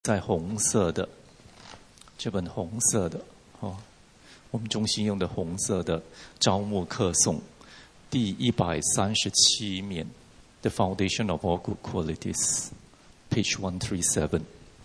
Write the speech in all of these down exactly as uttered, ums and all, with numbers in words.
在红色的这本红色的哦，我们中心用的红色的招募课诵第一百三十七面 The Foundation of All Good Qualities Page one thirty-seven。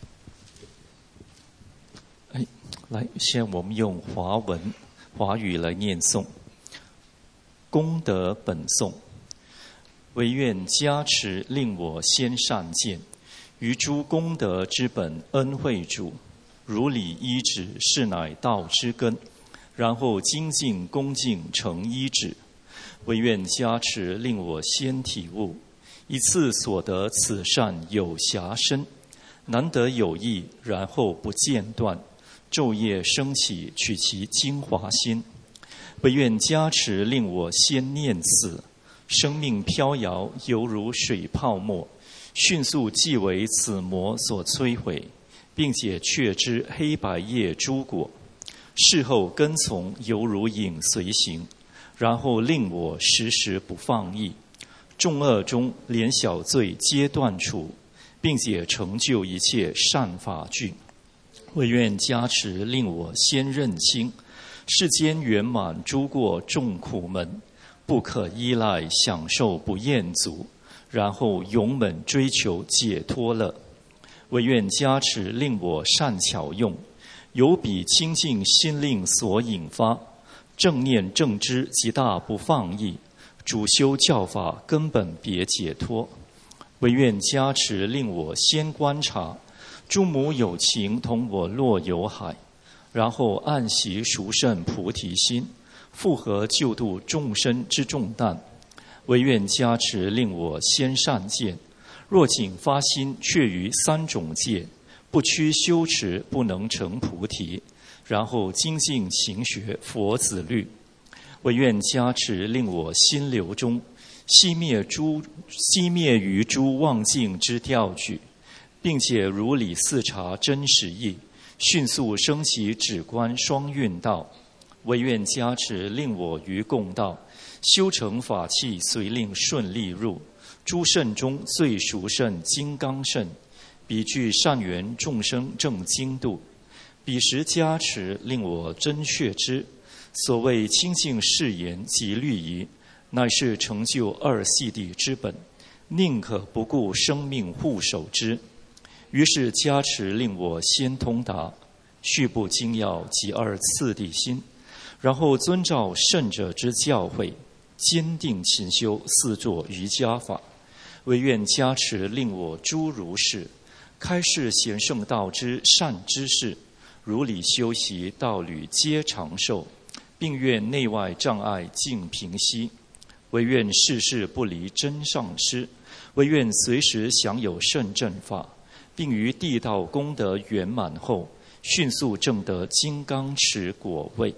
哎，来，现在我们用华文华语来念诵功德本颂。唯愿加持令我先善见，于诸功德之本恩惠主，如理依止是乃道之根，然后精进恭敬成依止。唯愿加持令我先体悟，一次所得此善有暇深，难得有益，然后不间断，昼夜升起取其精华心。唯愿加持令我先念死，生命飘摇犹如水泡沫，迅速即为此魔所摧毁，并且确知黑白业诸果，事后跟从犹如影随形，然后令我时时不放逸，众恶中连小罪皆断除，并且成就一切善法具。唯愿加持令我先认清世间圆满诸过众苦门，不可依赖享受不厌足，然后勇猛追求解脱乐。唯愿加持令我善巧用，有彼清净心令所引发，正念正知极大不放逸，主修教法根本别解脱。唯愿加持令我先观察诸母有情同我落有海，然后暗习殊胜菩提心，复合救度众生之重担。唯愿加持令我先善见，若仅发心却于三种戒，不屈修持不能成菩提，然后精进勤学佛子律。唯愿加持令我心流中熄灭诸熄灭于诸妄境之调举，并且如理四察真实义，迅速升起止观双运道。唯愿加持令我于共道修成法器，随令顺利入诸圣中最殊胜金刚圣，彼具善缘众生正精度。彼时加持令我真确知，所谓清净誓言及律仪，乃是成就二细谛之本，宁可不顾生命护守之。于是加持令我先通达续部精要及二次第心，然后遵照圣者之教诲，坚定勤修四座瑜伽法。唯愿加持令我诸如是开示贤圣道之善知识，如理修习道侣皆长寿，并愿内外障碍尽平息。唯愿世世不离真上师，唯愿随时享有圣正法，并于地道功德圆满后，迅速证得金刚持果位。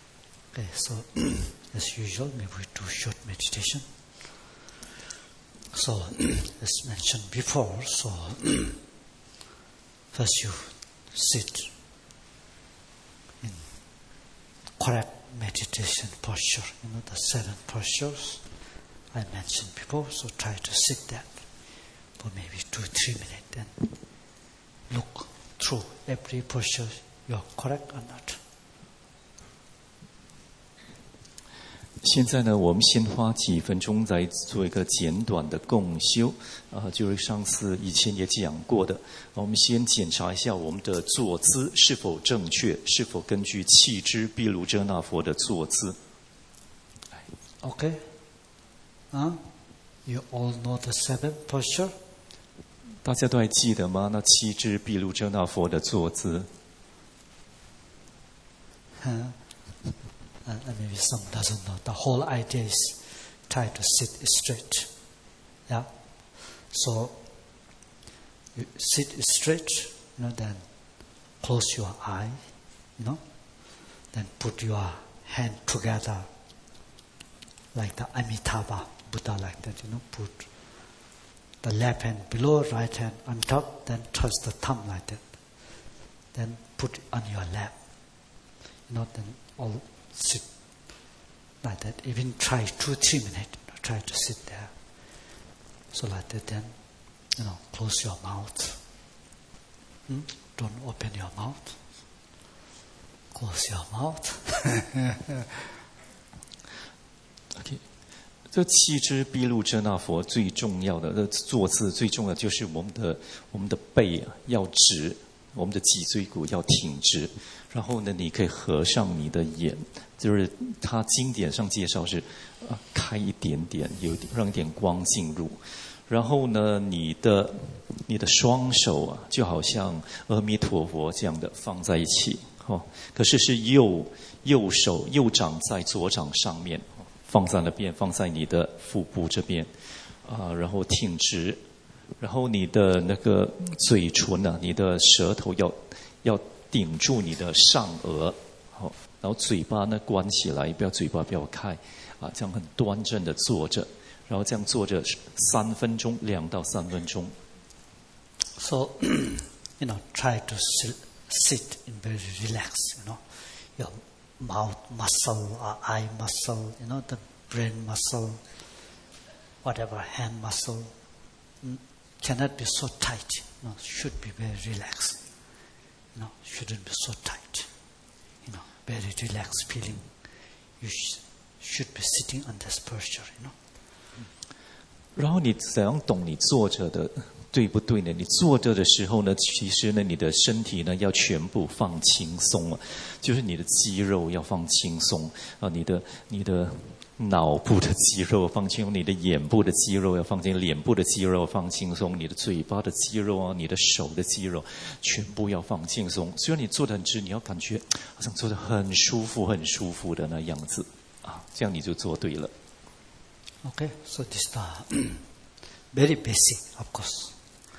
Okay, so as usual, maybe we do short meditation. So, as mentioned before, so first you sit in correct meditation posture, you know, the seven postures I mentioned before. So try to sit there for maybe two, three minutes and look through every posture, you're correct or not. 现在呢，我们先花几分钟来做一个简短的共修啊，就是上次以前也讲过的。我们先检查一下我们的坐姿是否正确，是否根据气支毗卢遮那佛的坐姿。 Okay, huh? You all know the seven posture. 大家都还记得吗？那气支毗卢遮那佛的坐姿。 Huh? And maybe some doesn't know. The whole idea is try to sit straight. Yeah. So you sit straight, you know, then close your eye, you know, then put your hand together like the Amitabha Buddha, like that, you know, put the left hand below, right hand on top, then touch the thumb like that. Then put it on your lap. You know, then all sit like that. Even try two, three minutes. Try to sit there. So like that, then, you know, close your mouth. Hmm? Don't open your mouth. Close your mouth. Okay. 这气支毗卢遮那佛最重要的，这坐姿最重要的就是我们的我们的背啊要直，我们的脊椎骨要挺直。然后呢，你可以合上你的眼，就是它经典上介绍是，呃，开一点点，有一点让一点光进入。然后呢，你的你的双手啊，就好像阿弥陀佛这样的放在一起，哦，可是是右右手右掌在左掌上面，放在那边，放在你的腹部这边，啊、呃，然后挺直，然后你的那个嘴唇啊，你的舌头要要顶住你的上颚，好，然后嘴巴呢关起来，不要嘴巴不要开，啊，这样很端正的坐着，然后这样坐着三分钟，两到三分钟。 So, you know, try to sit in very relaxed, you know, your mouth muscle or eye muscle, you know, the brain muscle, whatever hand muscle, cannot be so tight, you know, should be very relaxed. You know, shouldn't be so tight. You know, very relaxed feeling. You sh- should be sitting on this posture, you know. 然后你怎样懂你坐着的对不对呢？你坐着的时候呢，其实呢，你的身体呢要全部放轻松啊，就是你的肌肉要放轻松啊，你的你的脑部的肌肉放轻松，你的眼部的肌肉要放轻松，脸部的肌肉放轻松，你的嘴巴的肌肉啊，你的手的肌肉全部要放轻松。虽然你坐得很直，你要感觉好像坐得很舒服、很舒服的那样子啊，这样你就做对了。 Okay, so this is the very basic, of course,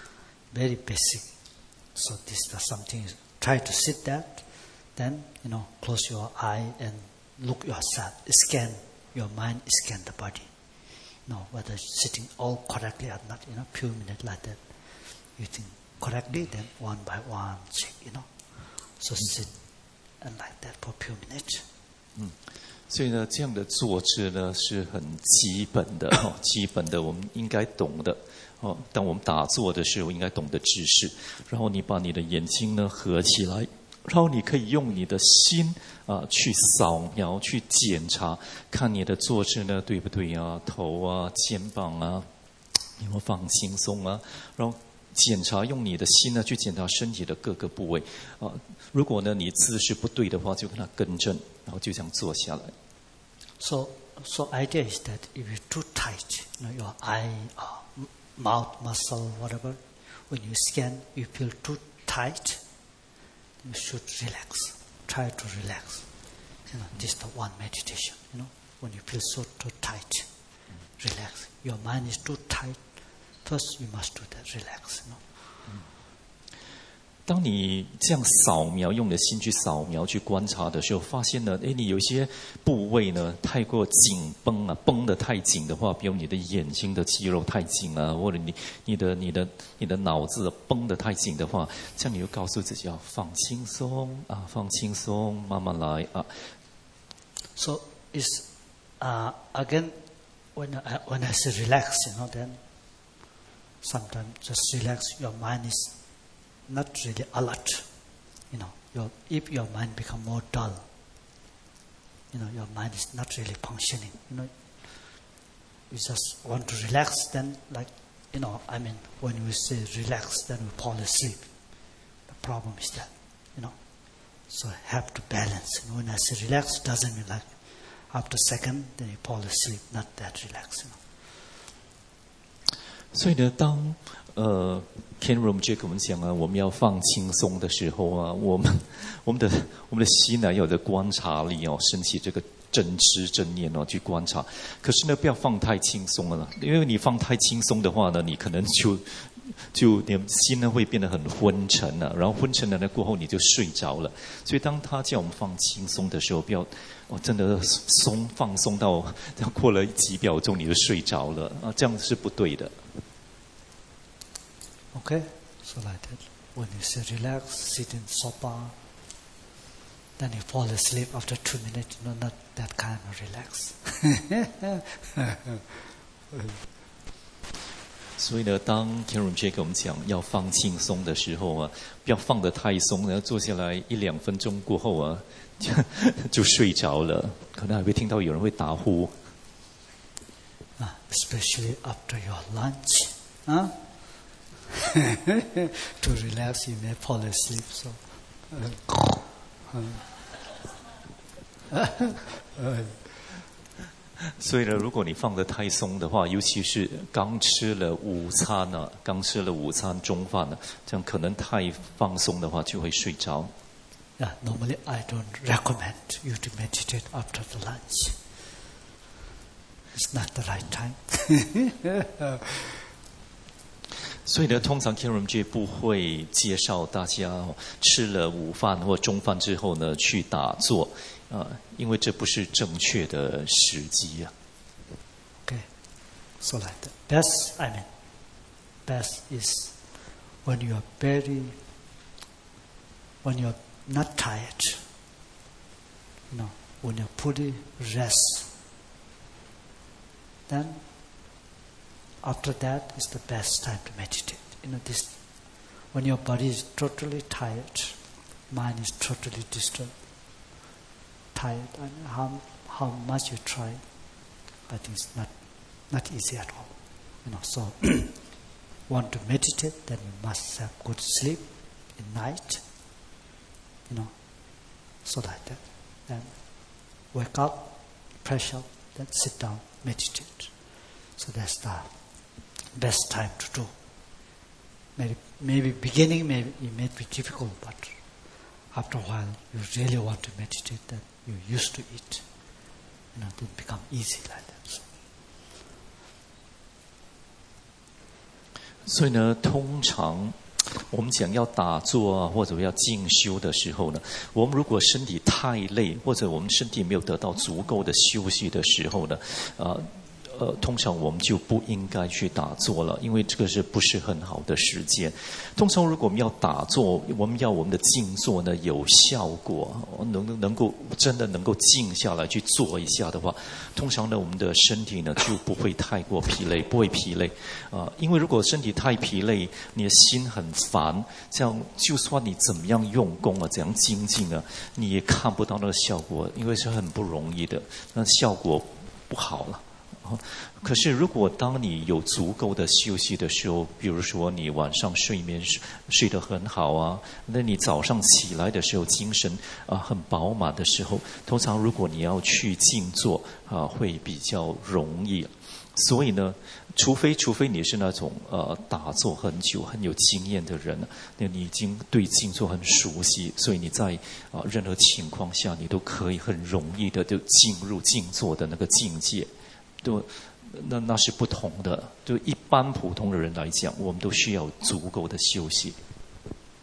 very basic. So this is the something. Try to sit there, then you know, close your eye and look yourself, scan. Your mind scan the body. You know, whether it's sitting all correctly or not, you know, few minutes like that. You think correctly, then one by one check, you know. So sit and like that for few minutes. 嗯，所以呢，这样的坐姿呢是很基本的，哦，基本的我们应该懂的。哦，当我们打坐的时候，应该懂得知识。然后你把你的眼睛呢合起来。然后你可以用你的心啊去扫描、去检查，看你的坐姿呢对不对啊？头啊、肩膀啊，有没有放轻松啊？然后检查用你的心呢去检查身体的各个部位啊。如果呢你姿势不对的话，就跟它更正，然后就这样坐下来。 So, so idea is that if you're too tight, you know, your eye, uh, mouth muscle, whatever, when you scan, you feel too tight. You should relax. Try to relax. You know, this is the one meditation. You know, when you feel so too tight, relax. Your mind is too tight. First, you must do that. Relax. You know. 当你这样扫描，用你的心去扫描、去观察的时候，发现呢，哎，你有一些部位呢太过紧绷啊，绷得太紧的话，比如你的眼睛的肌肉太紧啊，或者你你的你的你的脑子绷得太紧的话，这样你就告诉自己要放轻松啊，放轻松，慢慢来啊。 So is uh, again when I, when I say relax, you know, then sometimes just relax. Your mind is not really alert, you know. Your, if your mind become more dull, you know, your mind is not really functioning. You know, you just want to relax. Then, like, you know, I mean, when we say relax, then we fall asleep. The problem is that, you know. So have to balance. And when I say relax, doesn't mean like after a second then you fall asleep. Not that relax, you know. 所以呢，当呃 Ken Rinpoche 跟我们讲啊，我们要放轻松的时候啊，我们我们的我们的心呢，要有的观察力哦，升起这个真知真念哦，去观察。可是呢，不要放太轻松了，因为你放太轻松的话呢，你可能就就你的心呢会变得很昏沉了，然后昏沉了呢过后你就睡着了。所以当他叫我们放轻松的时候，不要哦真的松放松到过了几秒钟你就睡着了啊，这样是不对的。 Okay, so like that. When you say relax, sit in sofa, then you fall asleep after two minutes. No, not that kind of relax. 所以呢，当 Ken Rinpoche 跟我们讲要放轻松的时候啊，不要放得太松，然后坐下来一两分钟过后啊，就, 就睡着了。可能还会听到有人会打呼。 Uh, especially after your lunch, huh? To relax, you may fall asleep. So, uh, uh, 所以呢，如果你放得太松的话，尤其是刚吃了午餐呢、啊，刚吃了午餐中饭呢、啊，这样可能太放松的话就会睡着。 Yeah, normally I don't recommend you to meditate after the lunch. It's not the right time. 所以呢，通常 Ken Rinpoche 不会介绍大家、哦、吃了午饭或中饭之后呢去打坐，啊、呃，因为这不是正确的时机啊。 Okay, so like that. Best, I mean, best is when you are very, when you are not tired, you know, when you fully rest, then after that is the best time to meditate. You know, this when your body is totally tired, mind is totally disturbed, tired, and how how much you try, I think it's not not easy at all. You know, so want to meditate, then you must have good sleep at night. You know, so like that. Then wake up, fresh up, then sit down, meditate. So that's the best time to do. Maybe, maybe beginning, maybe it may be difficult, but after a while, you really want to meditate, then you're used to it. You know, it become easy like that. So. 所以呢，通常我们讲要打坐啊，或者要静修的时候呢，我们如果身体太累，或者我们身体没有得到足够的休息的时候呢，呃。呃，通常我们就不应该去打坐了，因为这个是不是很好的时间。通常如果我们要打坐，我们要我们的静坐呢有效果，能能够真的能够静下来去做一下的话，通常呢我们的身体呢就不会太过疲累，不会疲累啊、呃。因为如果身体太疲累，你的心很烦，这样就算你怎么样用功啊，怎样精进啊，你也看不到那个效果，因为是很不容易的，那效果不好了。可是如果当你有足够的休息的时候，比如说你晚上睡眠睡得很好啊，那你早上起来的时候精神啊、呃、很饱满的时候，通常如果你要去静坐啊、呃、会比较容易。所以呢，除非除非你是那种呃打坐很久很有经验的人，那你已经对静坐很熟悉，所以你在啊、呃、任何情况下你都可以很容易的就进入静坐的那个境界。对，那那是不同的。对一般普通的人来讲，我们都需要足够的休息。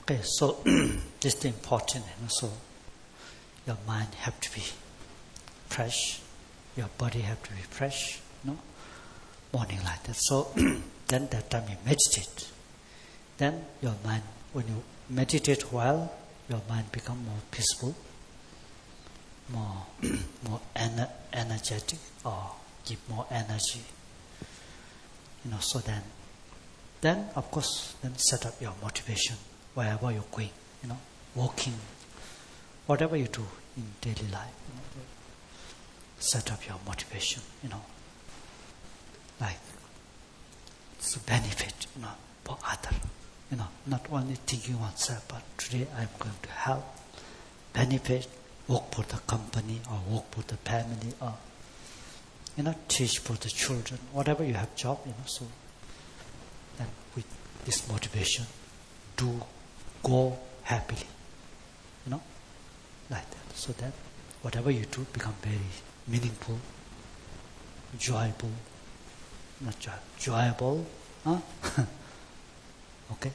Okay, so this is important. You know, so your mind have to be fresh, your body have to be fresh. You know, morning like that. So then that time you meditate. Then your mind, when you meditate well, your mind become more peaceful, more more ener- energetic, or give more energy. You know, so then, then of course, then set up your motivation wherever you're going. You know, walking, whatever you do in daily life. You know, set up your motivation. You know, like it's a benefit. You know, for other. You know, not only thinking oneself, but today I'm going to help, benefit, work for the company, or work for the family, or you know, teach for the children, whatever you have job, you know. So then with this motivation, do go happily, you know, like that. So that whatever you do become very meaningful, enjoyable, not joy, enjoyable, huh? Okay.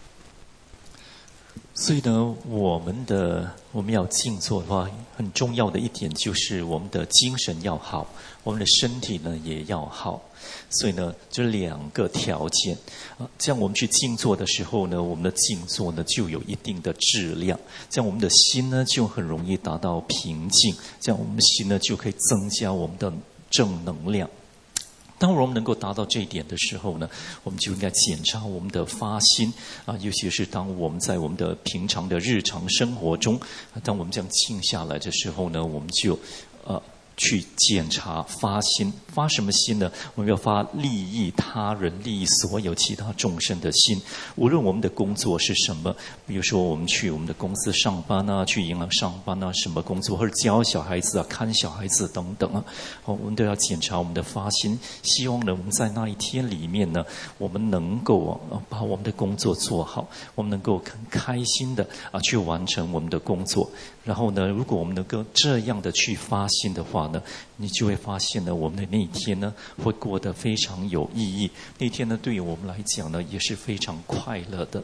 所以呢，我们的我们要静坐的话，很重要的一点就是我们的精神要好，我们的身体呢也要好。所以呢，这两个条件啊，这样我们去静坐的时候呢，我们的静坐呢就有一定的质量，这样我们的心呢就很容易达到平静，这样我们的心呢就可以增加我们的正能量。当我们能够达到这一点的时候呢，我们就应该检查我们的发心啊，尤其是当我们在我们的平常的日常生活中，当我们这样静下来的时候呢，我们就呃去检查发心，发什么心呢？我们要发利益他人、利益所有其他众生的心。无论我们的工作是什么，比如说我们去我们的公司上班啊，去银行上班啊，什么工作，或者教小孩子啊、看小孩子等等啊，我们都要检查我们的发心。希望呢，我们在那一天里面呢，我们能够啊把我们的工作做好，我们能够很开心的啊去完成我们的工作。然后呢，如果我们能够这样的去发心的话呢，你就会发现呢，我们的那一天呢会过得非常有意义。那天呢，对于我们来讲呢，也是非常快乐的。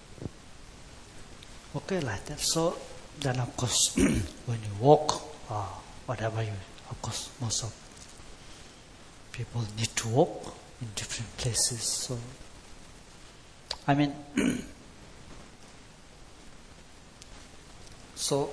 Okay, like that. So then, of course, when you walk or whatever you, of course, most of people need to walk in different places. So, I mean, so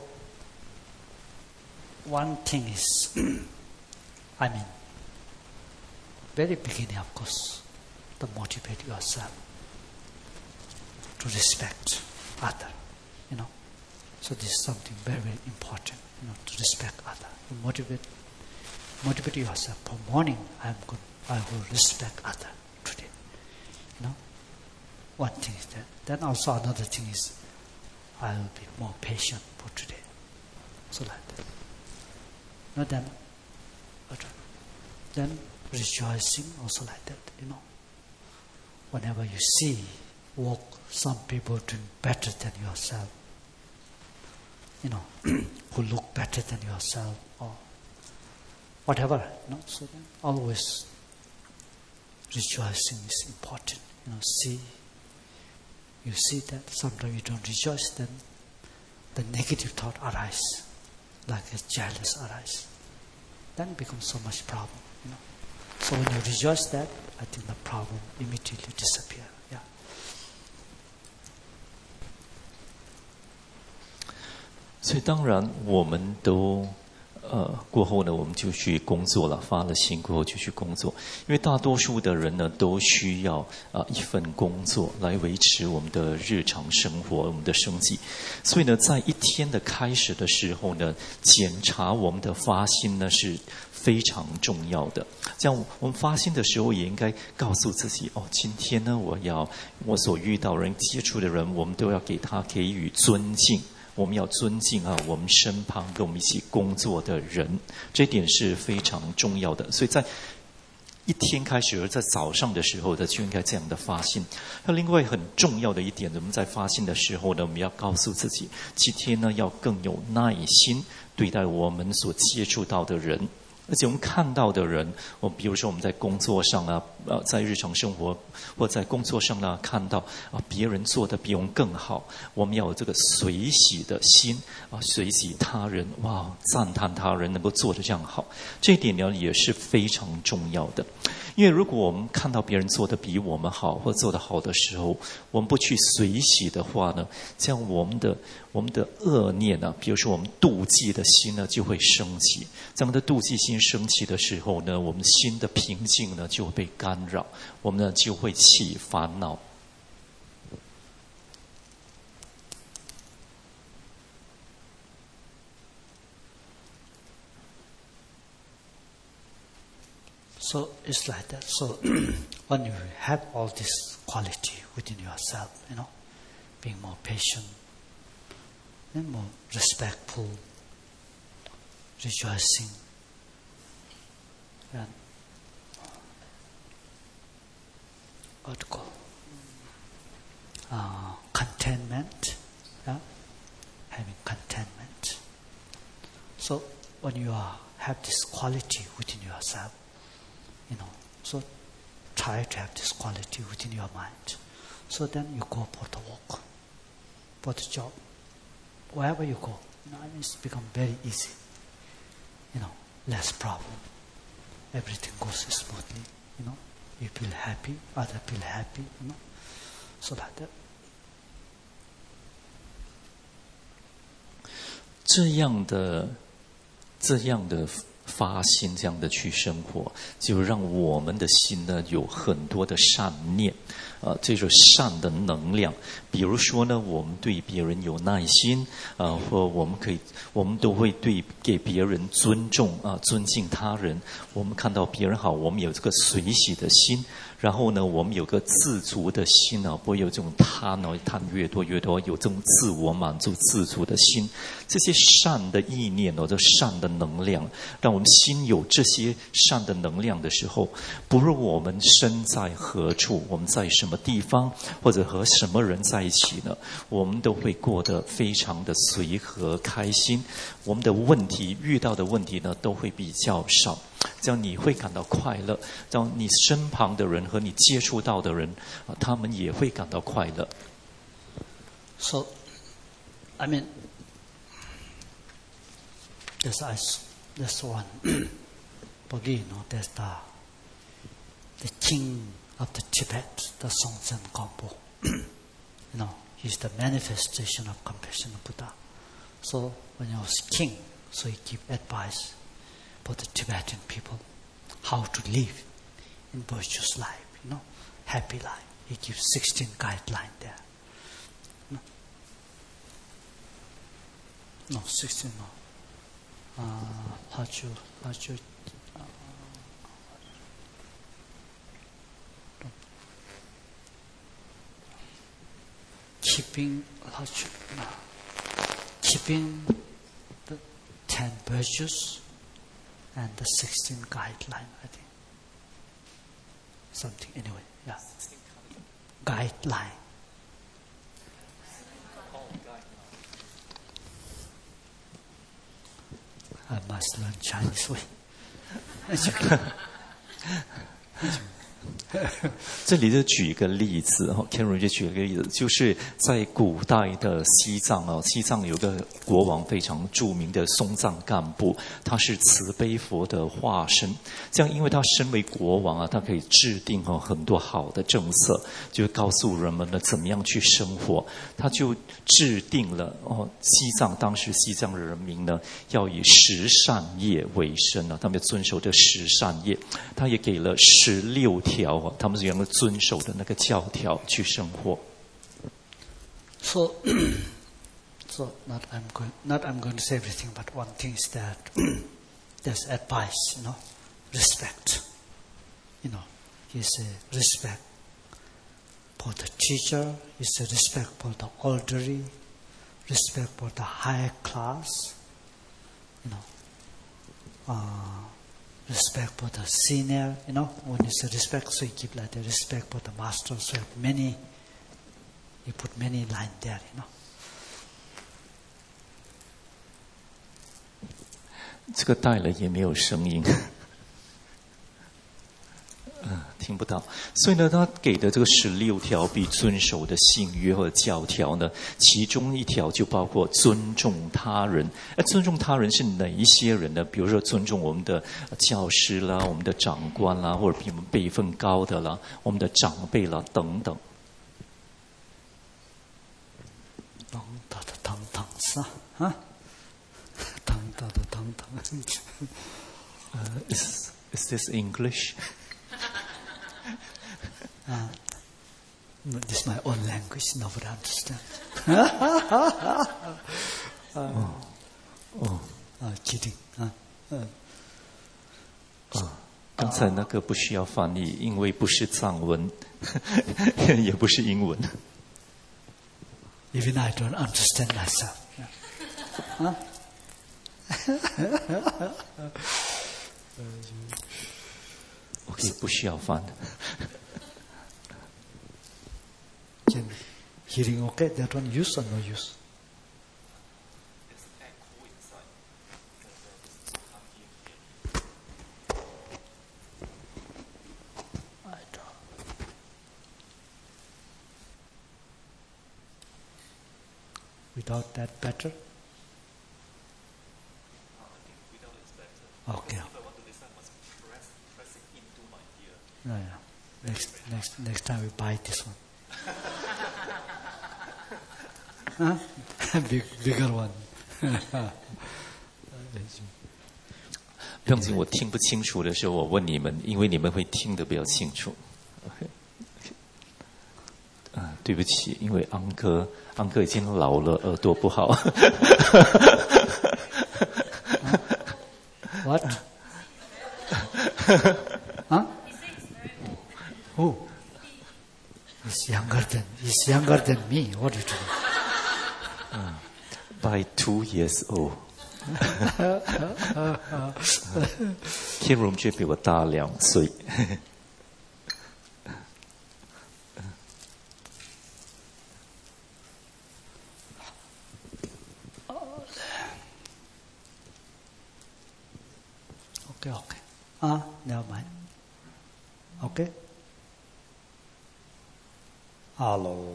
one thing is, I mean, very beginning, of course, to motivate yourself to respect other, you know. So this is something very, very important, you know, to respect other. You motivate, motivate yourself. For morning, I am good. I will respect other today, you know. One thing is that. Then also another thing is, I will be more patient for today. So like that. No, then, then rejoicing also like that, you know. Whenever you see, walk, some people doing better than yourself, you know, who look better than yourself, or whatever, you know. So then always rejoicing is important, you know. See, you see that sometimes you don't rejoice, then the negative thought arises, like a jealous arise. Then becomes so much problem, you know. So when you rejoice that, I think the problem immediately disappear. Yeah. 所以当然我们都呃过后呢，我们就去工作了，发了心过后就去工作。因为大多数的人呢，都需要啊、呃、一份工作来维持我们的日常生活、我们的生计。所以呢，在一天的开始的时候呢，检查我们的发心呢是非常重要的。这样我们发心的时候，也应该告诉自己：哦，今天呢，我要我所遇到人、接触的人，我们都要给他给予尊敬。我们要尊敬啊，我们身旁跟我们一起工作的人，这一点是非常重要的。所以在一天开始，而在早上的时候呢，就应该这样的发心。那另外很重要的一点，我们在发心的时候呢，我们要告诉自己，今天呢要更有耐心对待我们所接触到的人。 而且我们看到的人，我比如说我们在工作上啊，呃，在日常生活或在工作上呢，看到啊别人做的比我们更好，我们要有这个随喜的心啊，随喜他人，哇，赞叹他人能够做得这样好，这一点呢也是非常重要的。因为如果我们看到别人做的比我们好，或做得好的时候，我们不去随喜的话呢，这样我们的我们的恶念呢、啊，比如说我们妒忌的心呢，就会升起。这样的妒忌心升起的时候呢，我们心的平静呢就会被干扰，我们呢就会起烦恼。 So it's like that. So when you have all this quality within yourself, you know, being more patient, and more respectful, rejoicing, and what to call uh, contentment, yeah? Having contentment. So when you are, have this quality within yourself, you know, so try to have this quality within your mind. So then you go for the work, for the job, wherever you go. You know, it's become very easy. You know, less problem. Everything goes smoothly. You know, you feel happy, others feel happy. You know, so like that. 这样的，这样的。发心这样的去生活，就让我们的心呢有很多的善念，啊、呃，这种善的能量。比如说呢，我们对别人有耐心，啊、呃，或我们可以，我们都会对给别人尊重啊、呃，尊敬他人。我们看到别人好，我们有这个随喜的心。然后呢，我们有个自足的心啊，不会有这种贪哦，贪越多越多，有这种自我满足、自足的心。这些善的意念哦，这善的能量，让我们心有这些善的能量的时候，不论我们身在何处，我们在什么地方，或者和什么人在一起呢，我们都会过得非常的随和开心。我们的问题遇到的问题呢，都会比较少。这样你会感到快乐，这样你身旁的人和你接触到的人，他们也会感到快乐。 So, I mean, there's there's one body, you know, there's the the king of the Tibet, the Songtsen Gampo. You know, he's the manifestation of compassion of Buddha. So when he was king, so he gave advice for the Tibetan people how to live in virtuous life, you know, happy life. He gives sixteen guidelines there. No, no sixteen, no. Uh, how to, how to, uh, keeping, how to, uh, keeping the ten virtues and the sixteen guideline, I think. Something, anyway, yeah. Guideline. I must learn Chinese way. 这里就举一个例子哈 ，Karen 就举一个例子，就是在古代的西藏啊，西藏有个国王非常著名的松赞干布，他是慈悲佛的化身。这样，因为他身为国王啊，他可以制定哈很多好的政策，就告诉人们呢怎么样去生活。他就制定了哦，西藏当时西藏的人民呢要以十善业为生啊，他们要遵守这十善业。他也给了十六条。他们是用来遵守的那个教条去生活。 So, so not I'm going, not I'm going to say everything, but one thing is that there's advice, you know, respect. You know, you say respect for the teacher, you say respect for the elderly, respect for the high class, you know. Uh, Respect for the senior, you know, when you say respect, so you keep like the respect for the master, so you have many, you put many lines there, you know. 这个戴了也没有声音。嗯，听不到。所以呢，他给的这个十六条必遵守的信约或者教条呢，其中一条就包括尊重他人。那尊重他人是哪一些人呢？比如说尊重我们的教师啦、我们的长官啦，或者比我们辈分高的啦、我们的长辈啦等等。 当当的当当是啊，当当的当当。 Uh, is is this English? Uh, this is my own language, nobody understand. uh, oh. Oh. Uh, kidding. Uh, uh. 啊，刚才那个不需要翻译，因为不是藏文，也不是英文。 Even I don't understand myself. Huh? OK， 不需要翻。 Can hearing okay? That one use or no use? I don't. Without that better? Okay. If I want to listen, I must press, press it into my ear. No, yeah. Next, next, next time we buy this one. Huh? Big, bigger one. 不用紧，我听不清楚的时候，我问你们，因为你们会听得比较清楚。OK， 啊，对不起，因为安哥，安哥已经老了，耳朵不好。 What? Huh? Who? He's younger than he's younger than me. What do you do? Uh, by two years old. 天荣却比我大两岁。 Okay, okay. Ah, never mind. Okay. Hello.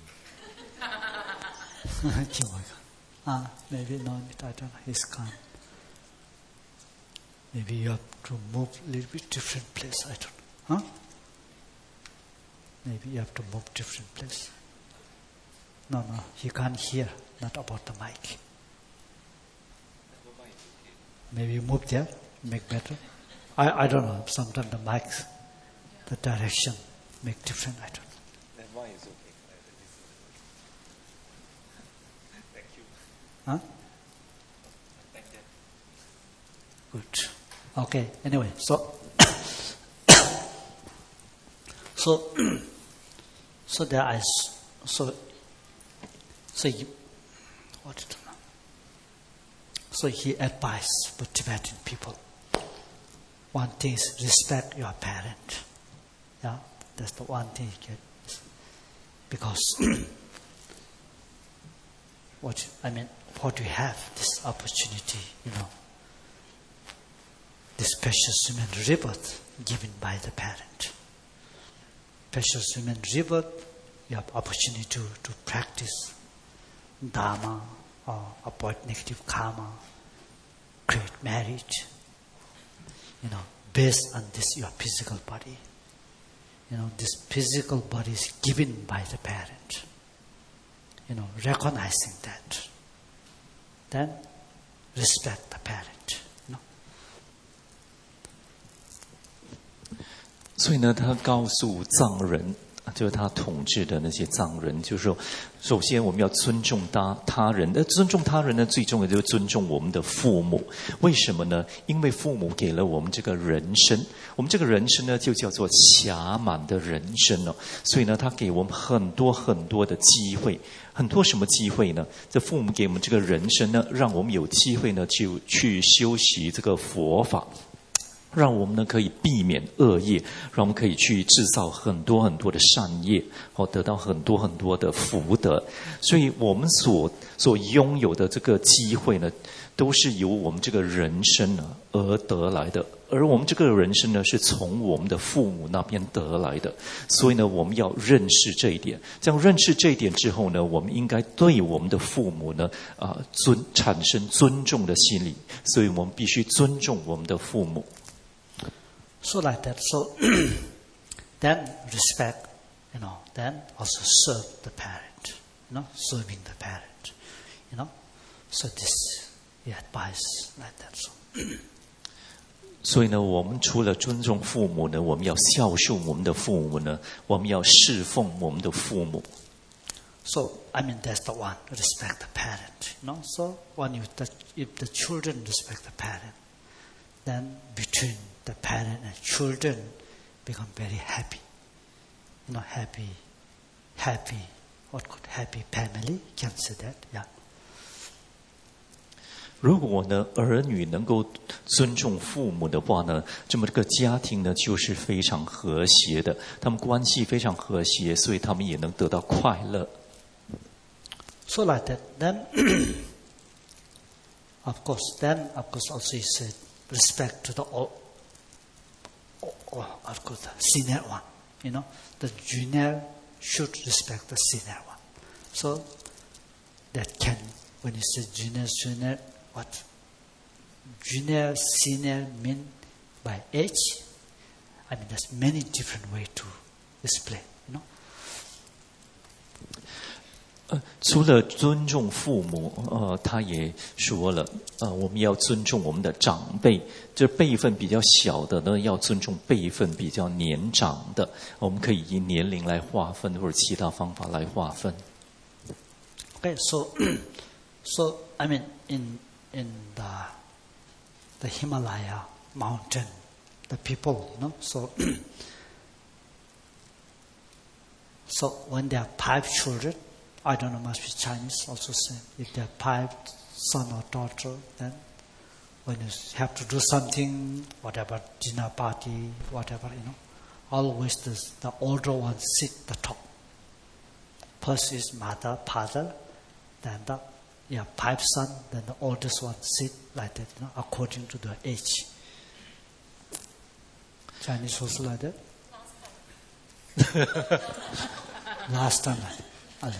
Ah, maybe no, I don't know. He's gone. Maybe you have to move a little bit different place. I don't know. Huh? Maybe you have to move different place. No, no, he can't hear. Not about the mic. Maybe you move there. Make better. I, I don't know. Sometimes the mics, the direction make different. I don't know. That one is okay. Thank you. Huh? Thank you. Good. Okay. Anyway, so so so there is so so you, what is it? So he advised the Tibetan people. One thing is respect your parent. Yeah, that's the one thing you get. Because what I mean, what we have this opportunity, you know, this precious human rebirth given by the parent. Precious human rebirth, you have opportunity to, to practice Dharma, or avoid negative karma, create marriage, you know, based on this your physical body. You know, this physical body is given by the parent. You know, recognizing that. Then respect the parent. You know? 所以呢，他告诉藏人，就是他统治的那些藏人，就是说，首先我们要尊重他他人。那尊重他人呢，最重要就是尊重我们的父母。为什么呢？因为父母给了我们这个人生，我们这个人生呢，就叫做暇满的人生哦。所以呢，他给我们很多很多的机会，很多什么机会呢？这父母给我们这个人生呢，让我们有机会呢，就去修习这个佛法。 让我们呢可以避免恶业，让我们可以去制造很多很多的善业，哦，得到很多很多的福德。所以我们所所拥有的这个机会呢，都是由我们这个人生呢而得来的。而我们这个人生呢，是从我们的父母那边得来的。所以呢，我们要认识这一点。这样认识这一点之后呢，我们应该对我们的父母呢，啊、呃，尊产生尊重的心理。所以我们必须尊重我们的父母。 So like that. So then respect, you know, then also serve the parent, you know, serving the parent, you know. So this the advice like that. So. 所以呢，我们除了尊重父母呢，我们要孝顺我们的父母呢，我们要侍奉我们的父母。 So I mean that's the one, respect the parent, you know. So when you the, if the children respect the parent, then between the parent and children become very happy, you know, happy, happy, what could happy family can say that, yeah. 如果呢儿女能够尊重父母的话呢，这么这个家庭呢就是非常和谐的，他们关系非常和谐，所以他们也能得到快乐。 So like that, then of course, then of course also he said respect to the all, all, of course the senior one, you know, the junior should respect the senior one. So that can, when you say junior, junior. What junior, senior mean by age? I mean, there's many different ways to display, you know. 呃，除了尊重父母，呃，他也说了，呃，我们要尊重我们的长辈。这辈分比较小的呢，要尊重辈分比较年长的。我们可以以年龄来划分，或者其他方法来划分。 Okay, so, so I mean, in in the the Himalaya mountain, the people, you know, so so when there are five children, I don't know, must be Chinese also same. If there are five son or daughter, then when you have to do something, whatever, dinner party, whatever, you know, always the, the older one sit the top. First is mother, father, then the yeah, five sons, then the oldest one sit like that, you know, according to the age. Chinese also like that? Last time. Okay.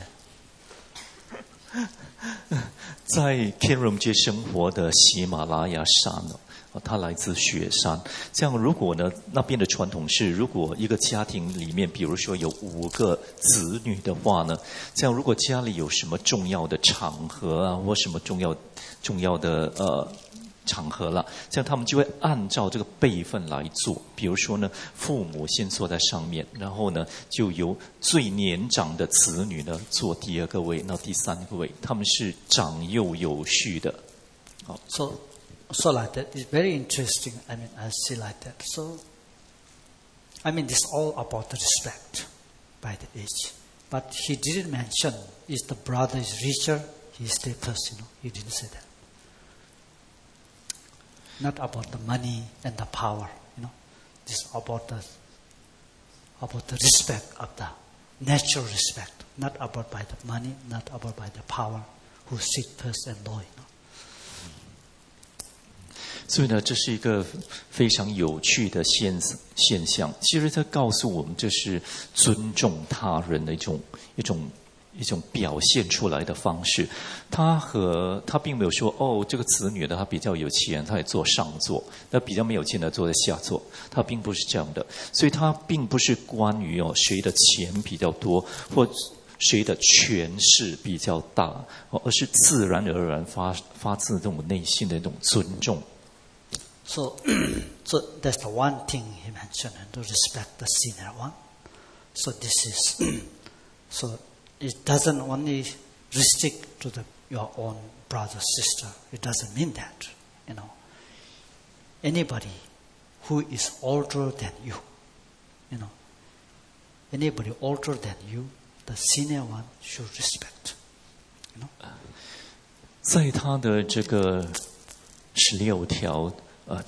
在天龙街生活的喜马拉雅山呢，它来自雪山。这样，如果呢那边的传统是，如果一个家庭里面，比如说有五个子女的话呢，这样如果家里有什么重要的场合啊，或什么重要重要的呃场合了，这样他们就会按照这个辈分来做。比如说呢，父母先坐在上面，然后呢就由最年长的子女呢坐第二个位，到第三个位，他们是长幼有序的。好 So, so like that is very interesting. I mean, I see like that. So, I mean, this all about the respect by the age. But he didn't mention if the brother is richer, he stay first. You know, he didn't say that. Not about the money and the power, you know. This is about the about the respect of the natural respect, not about by the money, not about by the power, who sit first and low, you know. 所以呢，这是一个非常有趣的现现象。其实它告诉我们，这是尊重他人的一种一种。一种表现出来的方式，他和他并没有说哦，这个子女呢他比较有钱，他也坐上座；那比较没有钱的坐在下座。他并不是这样的，所以他并不是关于哦谁的钱比较多或谁的权势比较大，哦，而是自然而然发发自这种内心的一种尊重。 So, so that's the one thing he mentioned, and to respect the senior one. So this is so. It doesn't only restrict to the, your own brother, sister. It doesn't mean that, you know. Anybody who is older than you, you know, anybody older than you, the senior one should respect, you know. 在他的这个十六条呃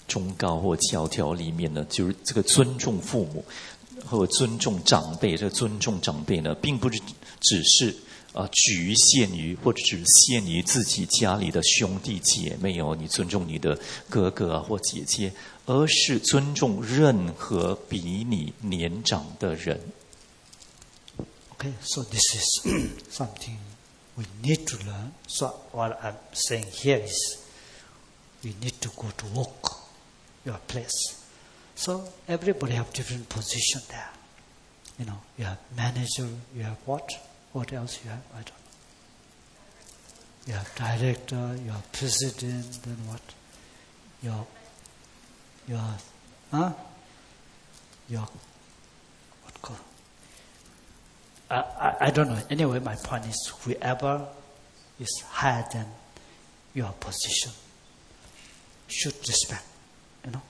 忠告或教条里面呢，就是这个尊重父母或尊重长辈，这个尊重长辈呢，并不是只是啊、呃、局限于或者只限于自己家里的兄弟姐妹哦，你尊重你的哥哥啊或姐姐，而是尊重任何比你年长的人。 Okay, so this is something we need to learn. So what I'm saying here is, we need to go to work your place. So everybody have different position there. You know, you have manager, you have what? What else you have? I don't know. You have director, you have president, then what? Your, your, huh? Your, what called? I, I, I don't know. Anyway, my point is, whoever is higher than your position should respect, you know.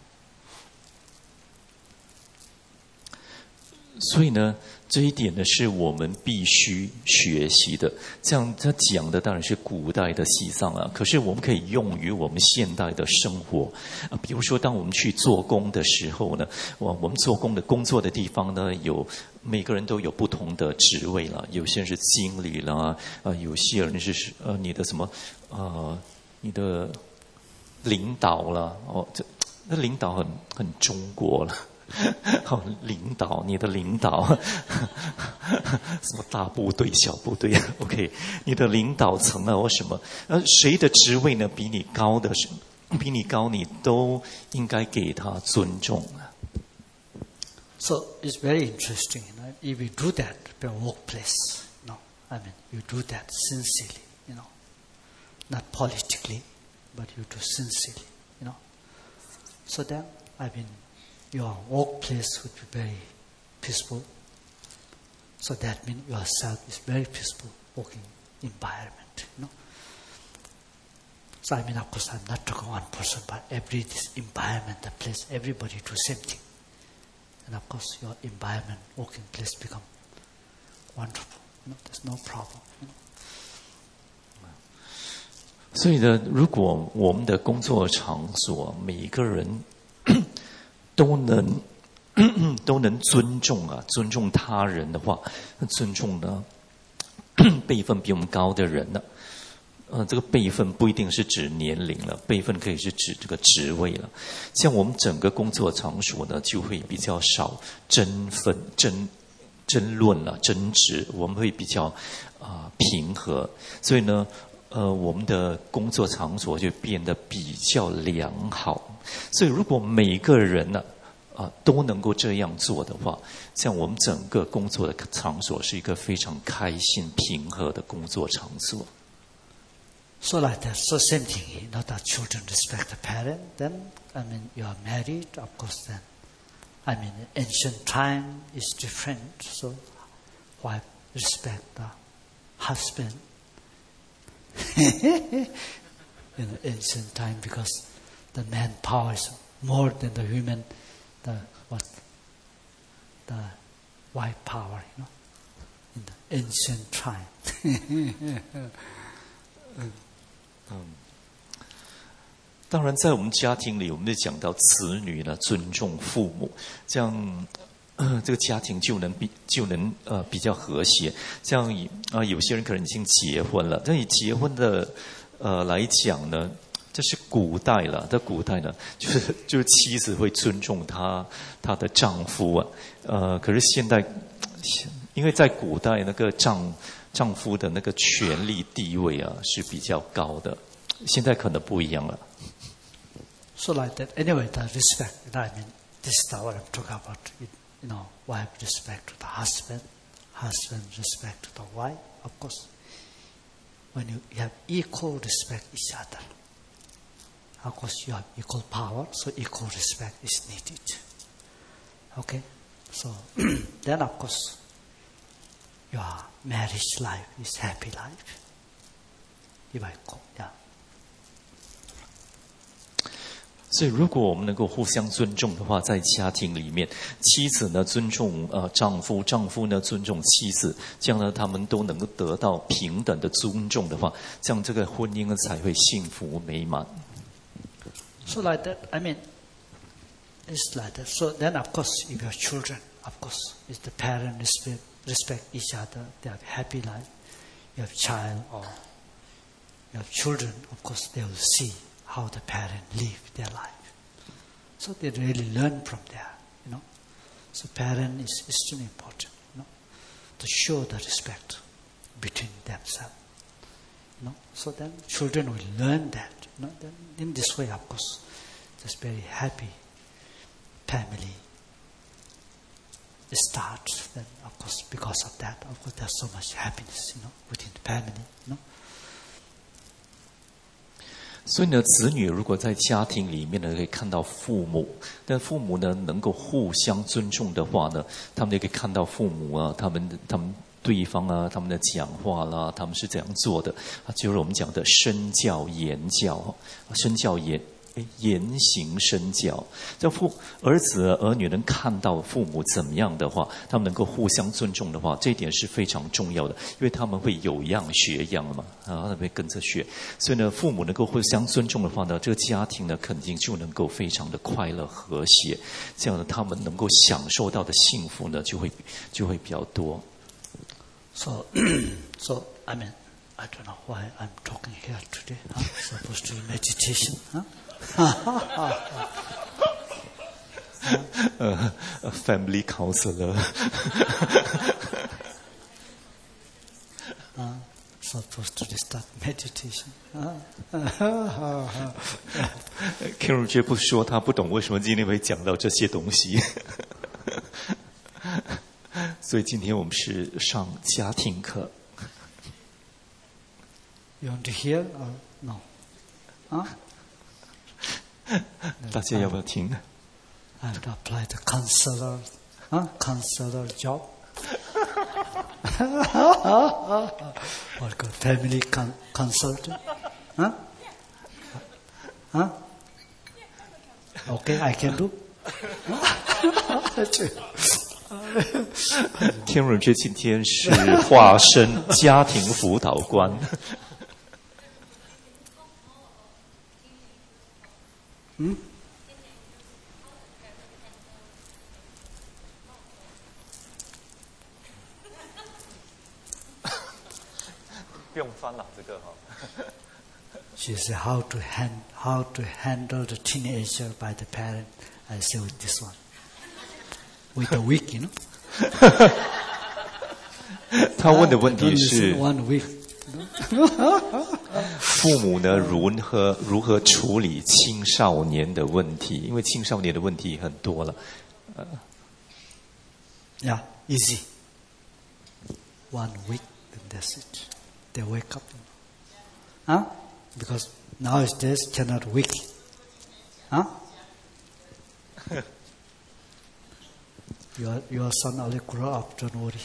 所以呢，这一点呢是我们必须学习的。这样他讲的当然是古代的西藏啊，可是我们可以用于我们现代的生活啊。比如说，当我们去做工的时候呢，我我们做工的工作的地方呢，有每个人都有不同的职位了，有些人是经理啦，呃，有些人是呃你的什么呃你的领导啦，哦，这那领导很很中国了。好，领导，你的领导，什么大部队、小部队 ？OK， 你的领导层啊，或什么？呃，谁的职位呢？比你高的，比你高，你都应该给他尊重啊。 So it's very interesting, you know, if you do that in your workplace, you know, I mean, you do that sincerely, you know, not politically, but you do sincerely, you know. So then, I mean, your workplace would be very peaceful. So that means yourself is very peaceful working environment, you know. So I mean, of course, I'm not talking one person, but every this environment, the place, everybody do same thing. And of course, your environment, working place become wonderful. You know, there's no problem. You know. 所以呢，如果我们的工作场所每一个人都能都能尊重啊，尊重他人的话，尊重呢辈分比我们高的人呢，呃，这个辈分不一定是指年龄了，辈分可以是指这个职位了。像我们整个工作场所呢，就会比较少争分、争争论了、争执，我们会比较啊、呃、平和。所以呢，呃，我们的工作场所就变得比较良好。所以，如果每个人呢，啊，都能够这样做的话，像我们整个工作的场所是一个非常开心、平和的工作场所。 So like that, so same thing, you know, that children respect the parent, then, I mean, you are married, of course, then, I mean, ancient time is different, so wife respect the husband in the ancient time, because the manpower is more than the women, the what, the wife power, you know, in the ancient time. 嗯，当然，在我们家庭里，我们就讲到子女呢尊重父母，这样，呃，这个家庭就能比就能呃比较和谐。这样啊、呃，有些人可能已经结婚了，但以结婚的呃来讲呢。这是古代了，在古代呢，就是就是妻子会尊重她她的丈夫啊，呃，可是现代，因为在古代那个丈丈夫的那个权力地位啊是比较高的，现在可能不一样了。 So like that, anyway, the respect. I mean, this is what I'm talking about. You know, wife respect to the husband, husband respect to the wife. Of course, when you have equal respect each other. Of course, you have equal power, so equal respect is needed. Okay? So, then of course, your marriage life is happy life. If I call, yeah. 所以，如果我们能够互相尊重的话，在家庭里面，妻子呢尊重呃丈夫，丈夫呢尊重妻子，这样呢他们都能够得到平等的尊重的话，这样这个婚姻呢才会幸福美满。 So like that, I mean, it's like that. So then, of course, if you have children, of course, if the parents respect, respect each other, they have a happy life. You have child or you have children, of course, they will see how the parents live their life. So they really learn from there, you know. So parent is extremely important, you know, to show the respect between themselves. You know. So then children will learn that. You know. Then in this way, of course, this very happy family starts. Then, of course, because of that, of course, there's so much happiness, you know, within the family, you know. 所以呢，子女如果在家庭里面呢，可以看到父母，但父母呢能够互相尊重的话呢，他们也可以看到父母啊，他们他们对方啊，他们的讲话啦，他们是怎样做的啊，就是我们讲的身教言教，身教言。言行身教，这父儿子儿女能看到父母怎么样的话，他们能够互相尊重的话，这一点是非常重要的，因为他们会有样学样嘛，啊，他们会跟着学。所以呢，父母能够互相尊重的话呢，这个家庭呢肯定就能够非常的快乐和谐，这样呢，他们能够享受到的幸福呢就会就会比较多。 So, so I mean, I don't know why I'm talking here today. Huh? Supposed to be meditation, huh? uh, a family counselor. uh, supposed to start meditation. Ken 却不说他不懂为什么今天会讲到这些东西，所以今天我们是上家庭课。 You want to hear or no? Huh? 大家要不要听 I have to apply the counselor, huh? Counselor job. Or called family con- consultant, huh? Huh? Okay, I can do. Ken 润觉今天是化身家庭辅导官。 嗯， 不用翻了这个哈。 She said how to hand how to handle the teenager by the parent. I say with this one, with the week, you know. 他问的问题是 one week. 父母呢如何如何处理青少年的问题？因为青少年的问题很多了。呃 Yeah, easy. One week, and that's it. They wake up. Huh? Because nowadays cannot wake. Huh? your your son only grow up. Don't worry.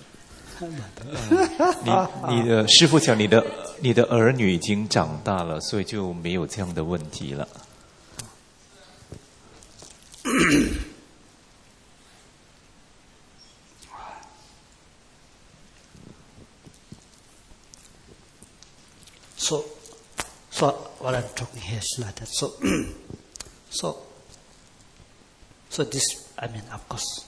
你你的师父讲你的你的儿女已经长大了，所以就没有这样的问题了。 So, so what I'm talking here is like that. So, so, so this, I mean, of course.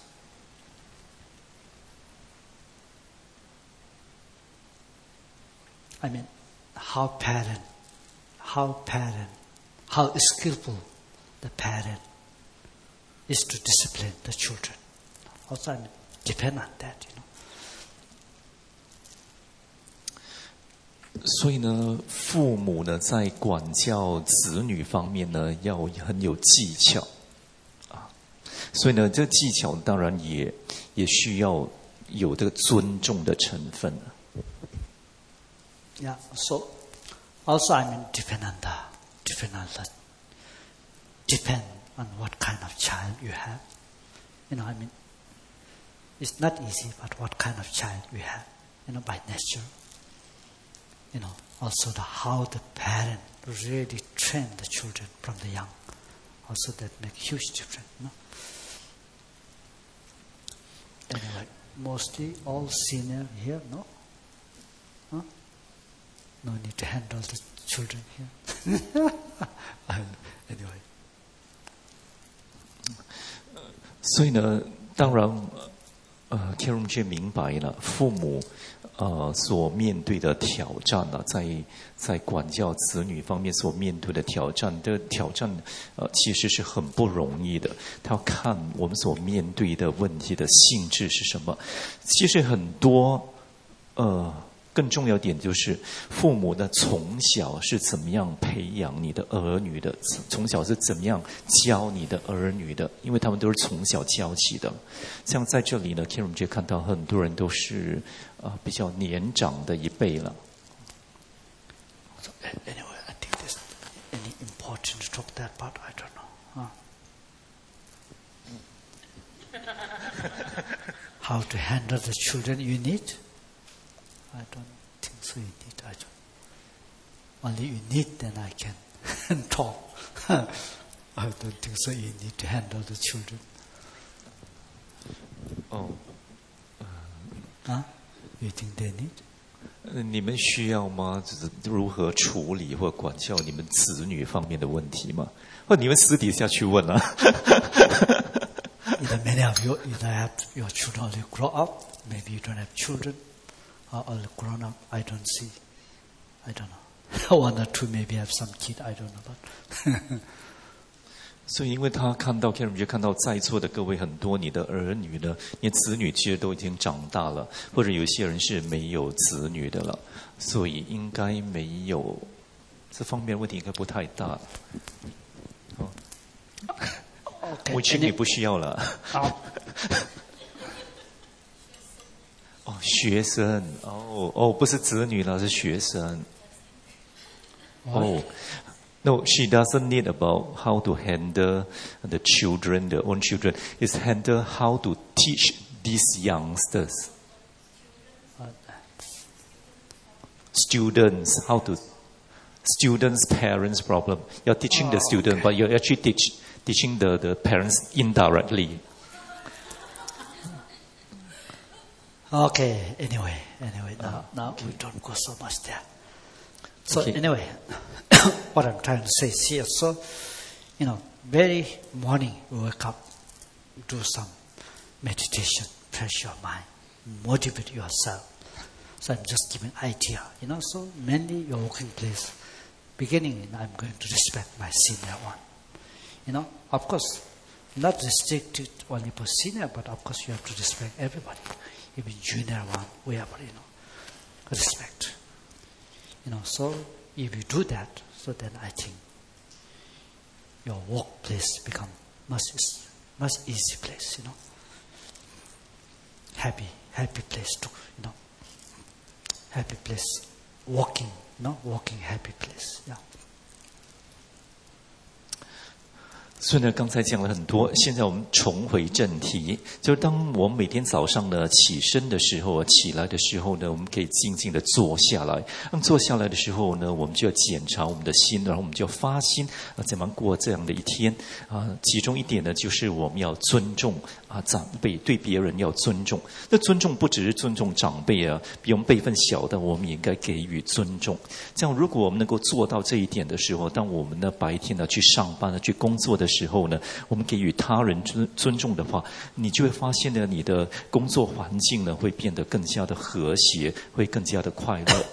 I mean, how parent, how parent, how skillful the parent is to discipline the children. Also, I mean, depend on that, you know. 所以呢，父母呢在管教子女方面呢，要很有技巧啊。所以呢，这个技巧当然也也需要有这个尊重的成分。 Yeah, so also I mean depend on the depend on the depend on what kind of child you have. You know, I mean it's not easy, but what kind of child you have, you know, by nature. You know, also the how the parent really train the children from the young. Also that make huge difference, you know. Anyway, mostly all senior here, no? Huh? No need to handle the children here. Anyway. 所以呢，当然，呃 ，Karon 却明白了父母呃所面对的挑战啊，在在管教子女方面所面对的挑战的挑战，呃，其实是很不容易的。他要看我们所面对的问题的性质是什么。其实很多，呃。更重要点就是父母的从小是怎么样培养你的儿女的，从小是怎么样教你的儿女的，因为他们都是从小教起的。像在这里呢 Karon 就看到很多人都是呃比较年长的一辈了。 So anyway, I think there's any important to talk that part. I don't know. Huh? How to handle the children you need? I don't think so you need. I don't. Only you need, then I can talk. I don't think so you need to handle the children. Oh. Huh? You think they need? 你们需要吗？就是如何处理或管教你们子女方面的问题吗？或你们私底下去问啊 ？Either many of you either have your children already grow up, maybe you don't have children. Are all grown up? I don't see. I don't know. One or two maybe have some kid. I don't know about. 所以，因为他看到 Karon 就看到在座的各位很多你的儿女呢，你的子女其实都已经长大了，或者有些人是没有子女的了，所以应该没有这方面的问题，应该不太大。哦， okay, 我请你不需要了。哦，学生，哦哦，不是子女了，是学生。哦。No, she doesn't need about how to handle the children, the own children. It's handle how to teach these youngsters. Students, how to... Students' parents' problem. You're teaching the student, but you're actually teach, teaching the, the parents indirectly. Okay, anyway, anyway, now, now okay. we don't go so much there. So okay. Anyway, what I'm trying to say is here, so, you know, very morning you wake up, do some meditation, fresh your mind, motivate yourself. So I'm just giving idea, you know, so mainly your working place, beginning, I'm going to respect my senior one. You know, of course, not restricted only for senior, but of course you have to respect everybody, even junior one, whoever, you know, respect. You know, so if you do that, so then I think your workplace become much much easy place, you know. Happy, happy place too, you know. Happy place, walking, you know, walking happy place, yeah. 所以呢，刚才讲了很多，现在我们重回正题，就是当我们每天早上呢起身的时候，起来的时候呢，我们可以静静的坐下来。当坐下来的时候呢，我们就要检查我们的心，然后我们就要发心啊，怎么过这样的一天啊？其中一点呢，就是我们要尊重啊长辈，对别人要尊重。那尊重不只是尊重长辈啊，比我们辈分小的，我们也应该给予尊重。这样，如果我们能够做到这一点的时候，当我们呢白天呢去上班呢去工作的时候呢，我们给予他人尊尊重的话，你就会发现呢，你的工作环境呢会变得更加的和谐，会更加的快乐。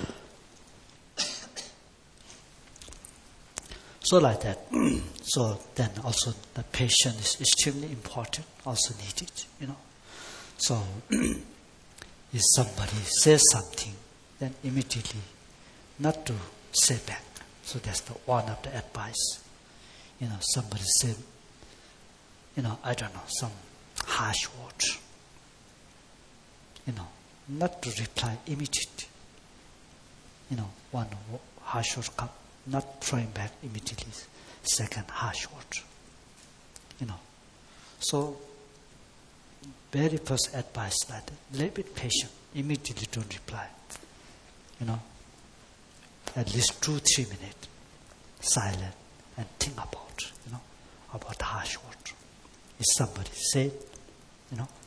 So like that. So then also the patience is extremely important, also needed, you know. So if somebody says something, then immediately not to say back. So that's the one of the advice. You know, somebody said, you know, I don't know, some harsh words. You know, not to reply immediately. You know, one harsh word come, not throwing back immediately. Second harsh word. You know, so very first advice like that. A little bit patient. Immediately don't reply. You know, at least two, three minutes, silent, and think about, you know, about the harsh word. If somebody said, you know.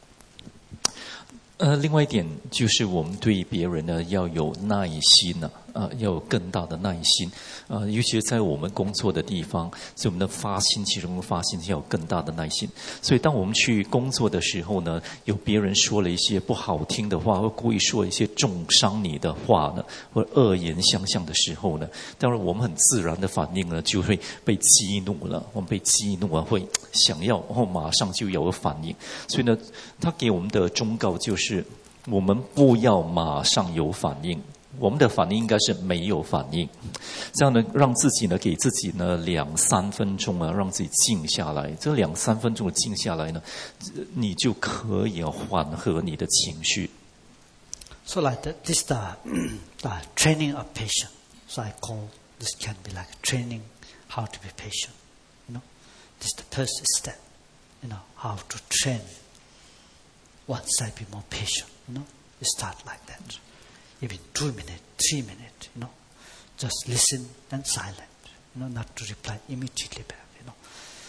呃，另外一点就是我们对别人呢要有耐心呢、啊。 呃要有更大的耐心，呃，尤其是在我们工作的地方，所以我们的发心其中发心要有更大的耐心。所以当我们去工作的时候呢，有别人说了一些不好听的话，或故意说一些重伤你的话呢，或者恶言相向的时候呢，当然我们很自然的反应呢就会被激怒了，我们被激怒了，会想要然后马上就有反应。所以呢，他给我们的忠告就是我们不要马上有反应，我们的反应应该是没有反应，这样呢让自己呢给自己呢两三分钟啊，让自己静下来。这两三分钟的静下来呢，你就可以缓和你的情绪。 So like that, this the, the training of patience. So I call this can be like training how to be patient. You know, this is the first step. You know how to train oneself be more patient. You know, you start like that. Even two minutes, three minutes. You know, just listen and silent. You know, not to reply immediately back. You know.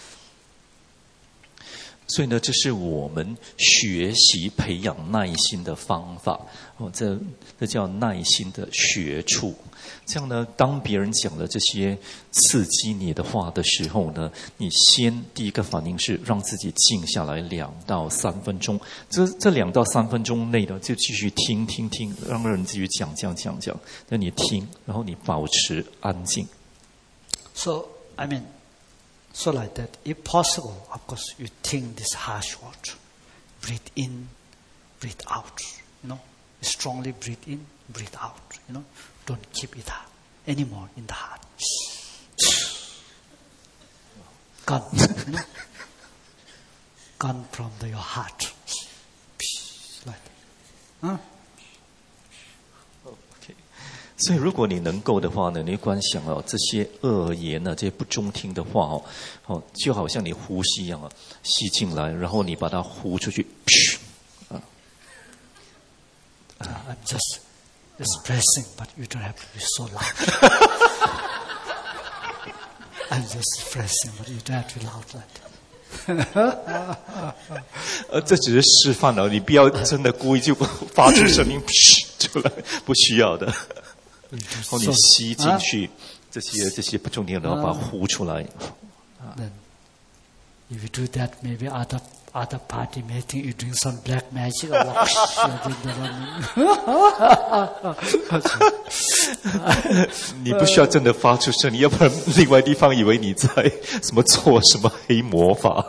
所以呢，这是我们学习培养耐心的方法。哦，这这叫耐心的学处。这样呢，当别人讲了这些刺激你的话的时候呢，你先第一个反应是让自己静下来两到三分钟。这这两到三分钟内呢，就继续听听听，让人继续讲讲讲讲。那你听，然后你保持安静。 So I mean, so like that. If possible, of course, you think this harsh word. Breathe in, breathe out. You know, strongly breathe in, breathe out. You know. Don't keep it anymore in the heart. Gone, you know? Gone from the, your heart. Like that. Huh? Okay. 所以如果你能够的话呢，你观想哦，这些恶言呢，这些不中听的话哦，哦，就好像你呼吸一样啊，吸进来，然后你把它呼出去，啊， 啊 I'm just expressing, but you don't have to be so loud. I'm just expressing, but you don't have to be loud like that. 呃，这只是示范了，你不要真的故意就发出声音出来，不需要的。然后你吸进去这些这些不中听的，然后把它呼出来。 Then, if you do that, maybe other other party may think you're doing some black magic or what. 你不需要真的发出声音，要不然另外地方以为你在什么做什么黑魔法。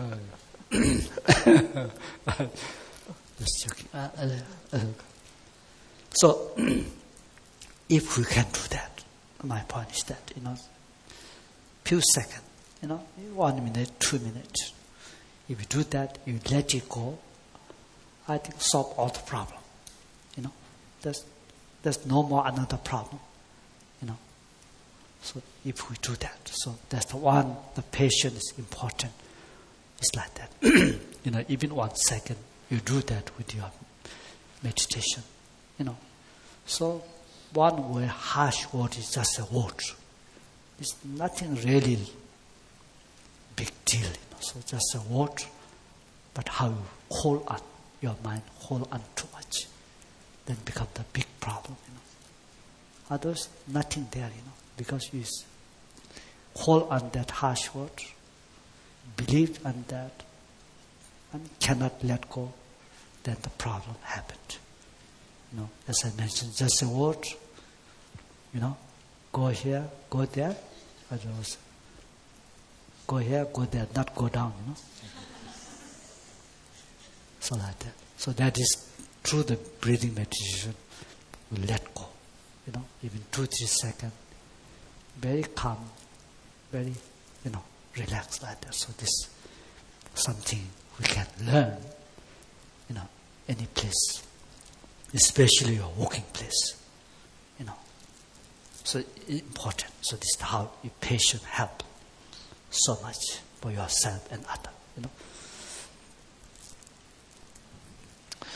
Just joking. Uh, uh, uh. So, if we can do that, my point is that, you know, few seconds, you know, one minute, two minutes. If you do that, you let it go, I think solve all the problem. You know, there's there's no more another problem. You know, so if we do that, so that's the one. The patience is important. It's like that. You know, even one second, you do that with your meditation. You know, so one word, harsh word is just a word. It's nothing really big deal. You know, so just a word, but how you hold on your mind, hold on too much, then become the big problem. You know, others nothing there. You know, because you hold on that harsh word, believe on that, and cannot let go, then the problem happened. You know, as I mentioned, just a word. You know, go here, go there. Others, go here, go there, not go down. You know, so like that. So that is through the breathing meditation. We let go. You know, even two, three seconds, very calm, very, you know, relaxed like that. So this is something we can learn, you know, any place, especially your working place, you know. So important. So this is how you patient help so much for yourself and other, you know.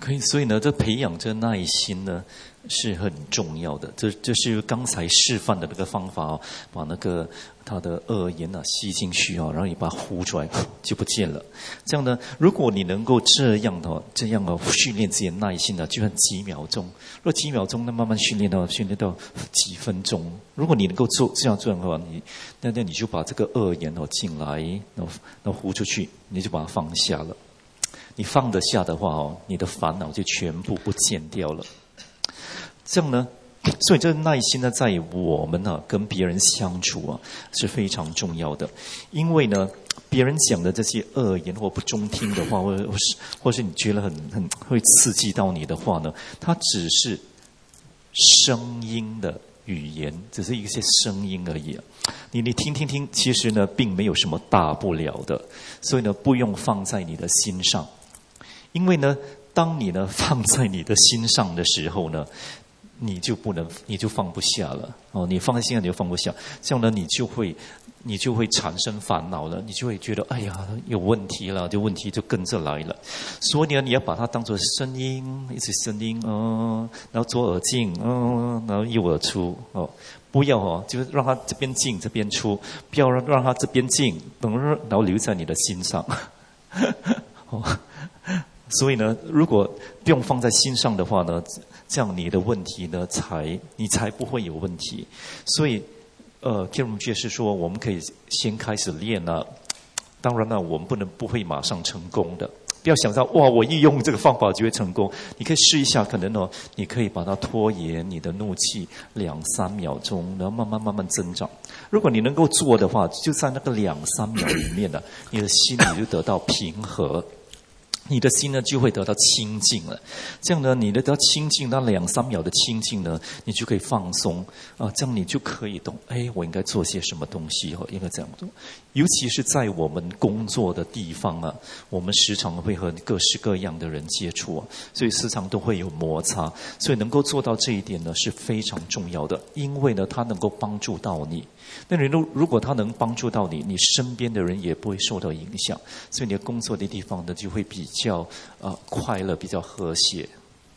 可以，所以呢，这培养这耐心呢是很重要的。这这是刚才示范的那个方法哦，把那个他的恶言啊吸进去哦，然后你把它呼出来就不见了。这样呢，如果你能够这样的这样的训练自己的耐心呢，就算几秒钟，如果几秒钟，那慢慢训练到训练到几分钟。如果你能够做这样做的话，你那那你就把这个恶言哦进来，然后然后呼出去，你就把它放下了。你放得下的话哦，你的烦恼就全部不见掉了。这样呢，所以这个耐心呢，在我们呢、啊、跟别人相处啊是非常重要的。因为呢，别人讲的这些恶言或不中听的话，或者或是或是你觉得很很会刺激到你的话呢，它只是声音的语言，只是一些声音而已啊。你你听听听，其实呢，并没有什么大不了的，所以呢，不用放在你的心上。因为呢，当你呢放在你的心上的时候呢，你就不能，你就放不下了哦。你放在心上，你就放不下，这样呢，你就会，你就会产生烦恼了，你就会觉得，哎呀，有问题了，这问题就跟着来了。所以呢，你要把它当作声音，一直声音哦，然后左耳进，哦，然后右耳出哦。不要哦，就是让它这边进这边出，不要让让它这边进，然后留在你的心上。哦。所以呢，如果不用放在心上的话呢，这样你的问题呢，才你才不会有问题。所以，呃 Kiram 爵士说，我们可以先开始练了。当然了，我们不能不会马上成功的。不要想到哇，我一用这个方法就会成功。你可以试一下，可能哦，你可以把它拖延你的怒气两三秒钟，然后慢慢慢慢增长。如果你能够做的话，就在那个两三秒里面呢，你的心里就得到平和。你的心呢就会得到清净了，这样呢，你得到清净，那两三秒的清净呢，你就可以放松啊，这样你就可以懂，哎，我应该做些什么东西哦，应该这样做。尤其是在我们工作的地方啊，我们时常会和各式各样的人接触啊，所以时常都会有摩擦，所以能够做到这一点呢是非常重要的，因为呢，它能够帮助到你。那你如果他能帮助到你，你身边的人也不会受到影响，所以你的工作的地方呢就会比较呃快乐，比较和谐。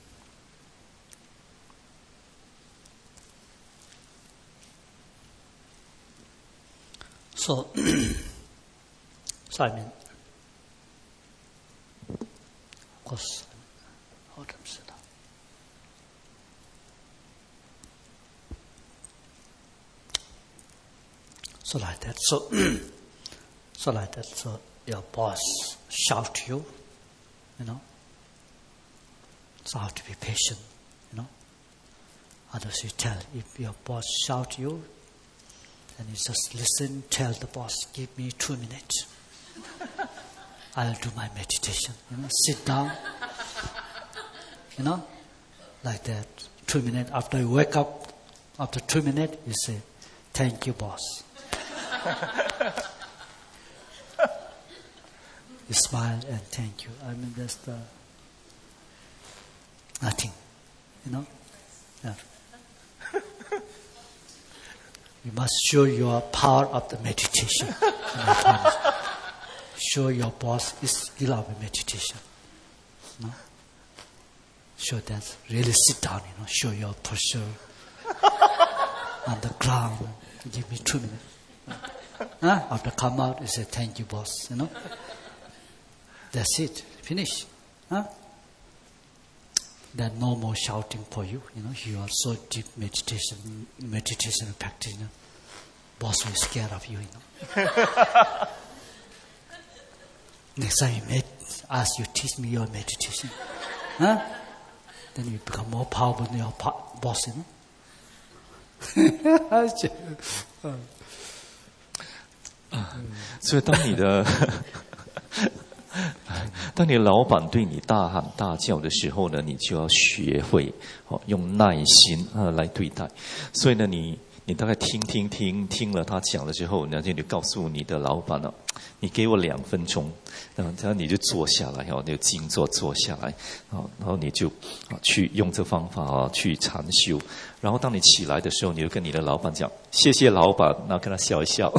So, so I mean, of course, how to say that? So like that. So, so like that. So your boss shout to you, you know. So you have to be patient, you know. Others you tell, if your boss shout to you, then you just listen, tell the boss, give me two minutes. I'll do my meditation, you know, sit down, you know, like that. Two minutes, after you wake up, after two minutes, you say, thank you, boss. You smile and thank you. I mean, that's the nothing, you know. Yeah. You must show your power of the meditation. Show your boss is skill of meditation. No? Show that. Really sit down, you know. Show your posture on the ground. Give me two minutes. Huh? After come out, you say, thank you, boss. You know. That's it. Finish. Huh? There's no more shouting for you. You know, you are so deep meditation, meditation practice. You know? Boss will scare of you. You know. Next time you meet, ask you, teach me your meditation. Huh? Then you become more powerful than your boss. You know. 所以当你的当你老板对你大喊大叫的时候呢，你就要学会哦用耐心啊来对待。所以呢，你你大概听听听听了他讲了之后，然后你就告诉你的老板了，你给我两分钟，然后这样你就坐下来哦，你就静坐坐下来啊，然后你就啊去用这方法啊去禅修。然后当你起来的时候，你就跟你的老板讲谢谢老板，然后跟他笑一笑。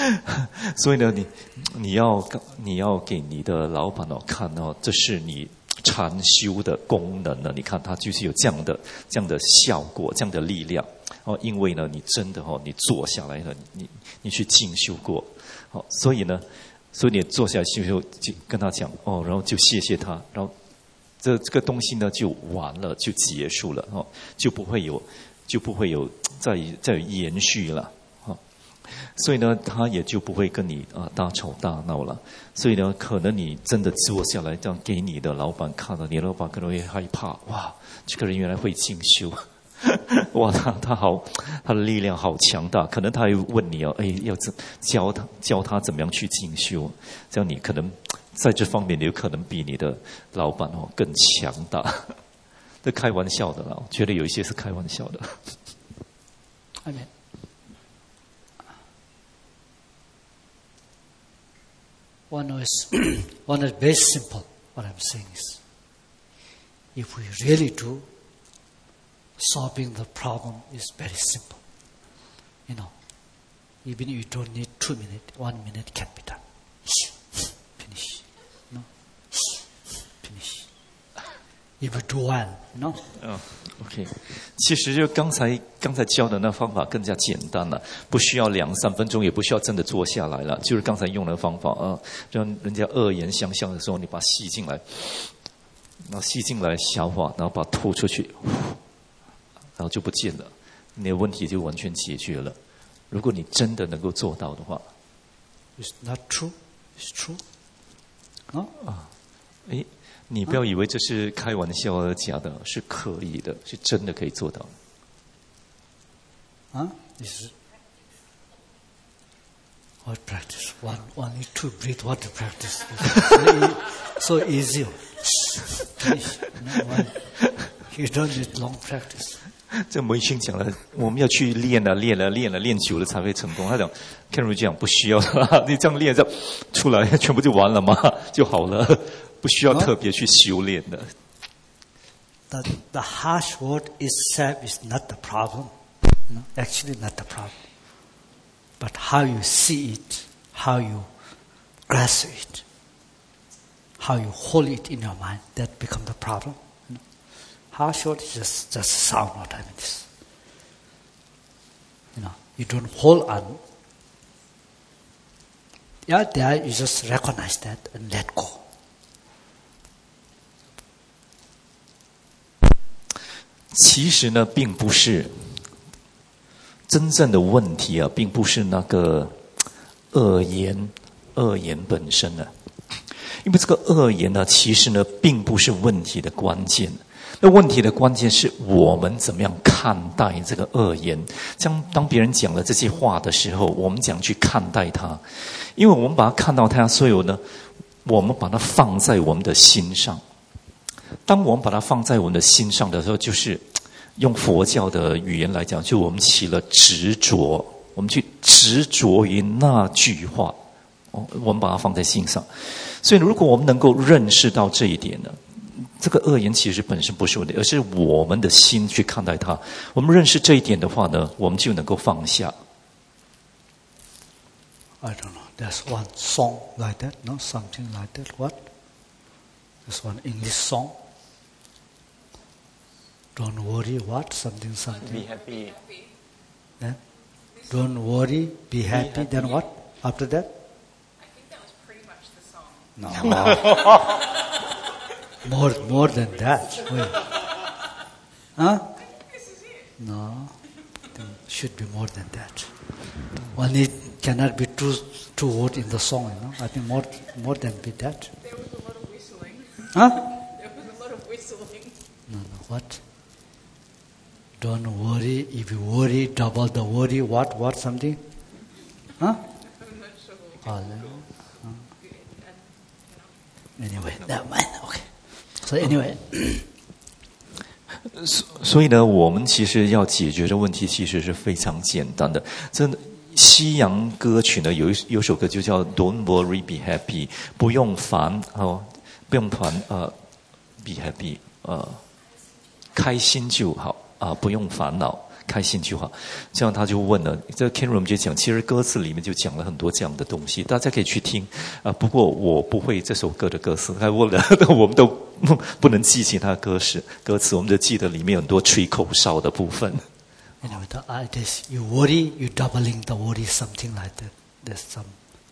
所以呢，你你要你要给你的老板哦看哦，这是你禅修的功能呢，你看它就是有这样的这样的效果，这样的力量哦。因为呢，你真的哦，你坐下来了，你你去静修过，好、哦，所以呢，所以你坐下来静修，就跟他讲哦，然后就谢谢他，然后这这个东西呢就完了，就结束了哦，就不会有就不会有再再延续了。所以呢，他也就不会跟你啊大吵大闹了。所以呢，可能你真的坐下来这样给你的老板看了，你的老板可能会害怕，哇，这个人原来会静修，哇，他他好，他的力量好强大。可能他会问你哦，哎，要怎教他教他怎么样去静修？这样你可能在这方面，你有可能比你的老板哦更强大。这开玩笑的啦，我觉得有一些是开玩笑的。 阿门。One is, one is very simple. What I'm saying is, if we really do, solving the problem is very simple. You know, even if you don't need two minutes, one minute can be done. Finish. No? Finish. If you do one, no? Oh, OK. 其实就刚才刚才教的那方法更加简单了，不需要两三分钟，也不需要真的坐下来了，就是刚才用的方法啊，让人家恶言相向的时候，你把它吸进来，然后吸进来消化，然后把它吐出去，然后就不见了，你的问题就完全解决了。如果你真的能够做到的话 ，It's not true. It's true. 啊啊，诶。你不要以为这是开玩笑的假的，是可以的，是真的可以做到。 啊，你是 what practice? One, one need to breathe. What to practice? So easy. No one. You don't need long practice. 这我已经讲了，我们要去练了，练了，练了，练久了才会成功。他讲 ，Kenru 讲不需要的，你这样练，这样出来全部就完了嘛，就好了。不需要特别去修炼的。 The the harsh word itself is not the problem, no, actually not the problem. But how you see it, how you grasp it, how you hold it in your mind, that becomes the problem. You know? Harsh word is just just sound. What I mean is, you know, you don't hold on. Yeah, there you just recognize that and let go. 其实呢，并不是真正的问题啊，并不是那个恶言，恶言本身呢、啊。因为这个恶言呢，其实呢，并不是问题的关键。那问题的关键是我们怎么样看待这个恶言。像当别人讲了这些话的时候，我们怎样去看待它？因为我们把它看到它，所以呢，我们把它放在我们的心上。当我们把它放在我们的心上的时候，就是用佛教的语言来讲，就我们起了执着，我们去执着于那句话，哦，我们把它放在心上。所以，如果我们能够认识到这一点呢，这个恶言其实本身不是问题，而是我们的心去看待它。我们认识这一点的话呢，我们就能够放下。 I don't know. There's one song like that, no? Something like that. What? There's one English song. Don't worry, what? Something, something. Be happy. Then? Don't worry, be happy. Be happy. Then what? After that? I think that was pretty much the song. No. more, more than that. Wait. Huh? I think this is it. No. It should be more than that. Only cannot be two, two words in the song, you know. I think more, more than be that. There was a lot of whistling. Huh? There was a lot of whistling. No, no, what? Don't worry. If you worry, double the worry. What? What? Something? Huh? I'm not sure. Oh, no. Anyway, never mind. Okay. So anyway. 所以呢，我们其实要解决的问题其实是非常简单的。真的，西洋歌曲呢，有一有首歌就叫 "Don't worry, be happy"， 不用烦哦，不用烦呃 ，be happy 呃，开心就好啊、呃，不用烦恼。开心就好，这样他就问了。这 Kenru 就讲，其实歌词里面就讲了很多这样的东西，大家可以去听啊、呃。不过我不会这首歌的歌词，他问了，我们都不能记起它的歌词，歌词我们就记得里面有很多吹口哨的部分。 Anyway, the idea is you worry, you doubling the worry, something like that. There's some.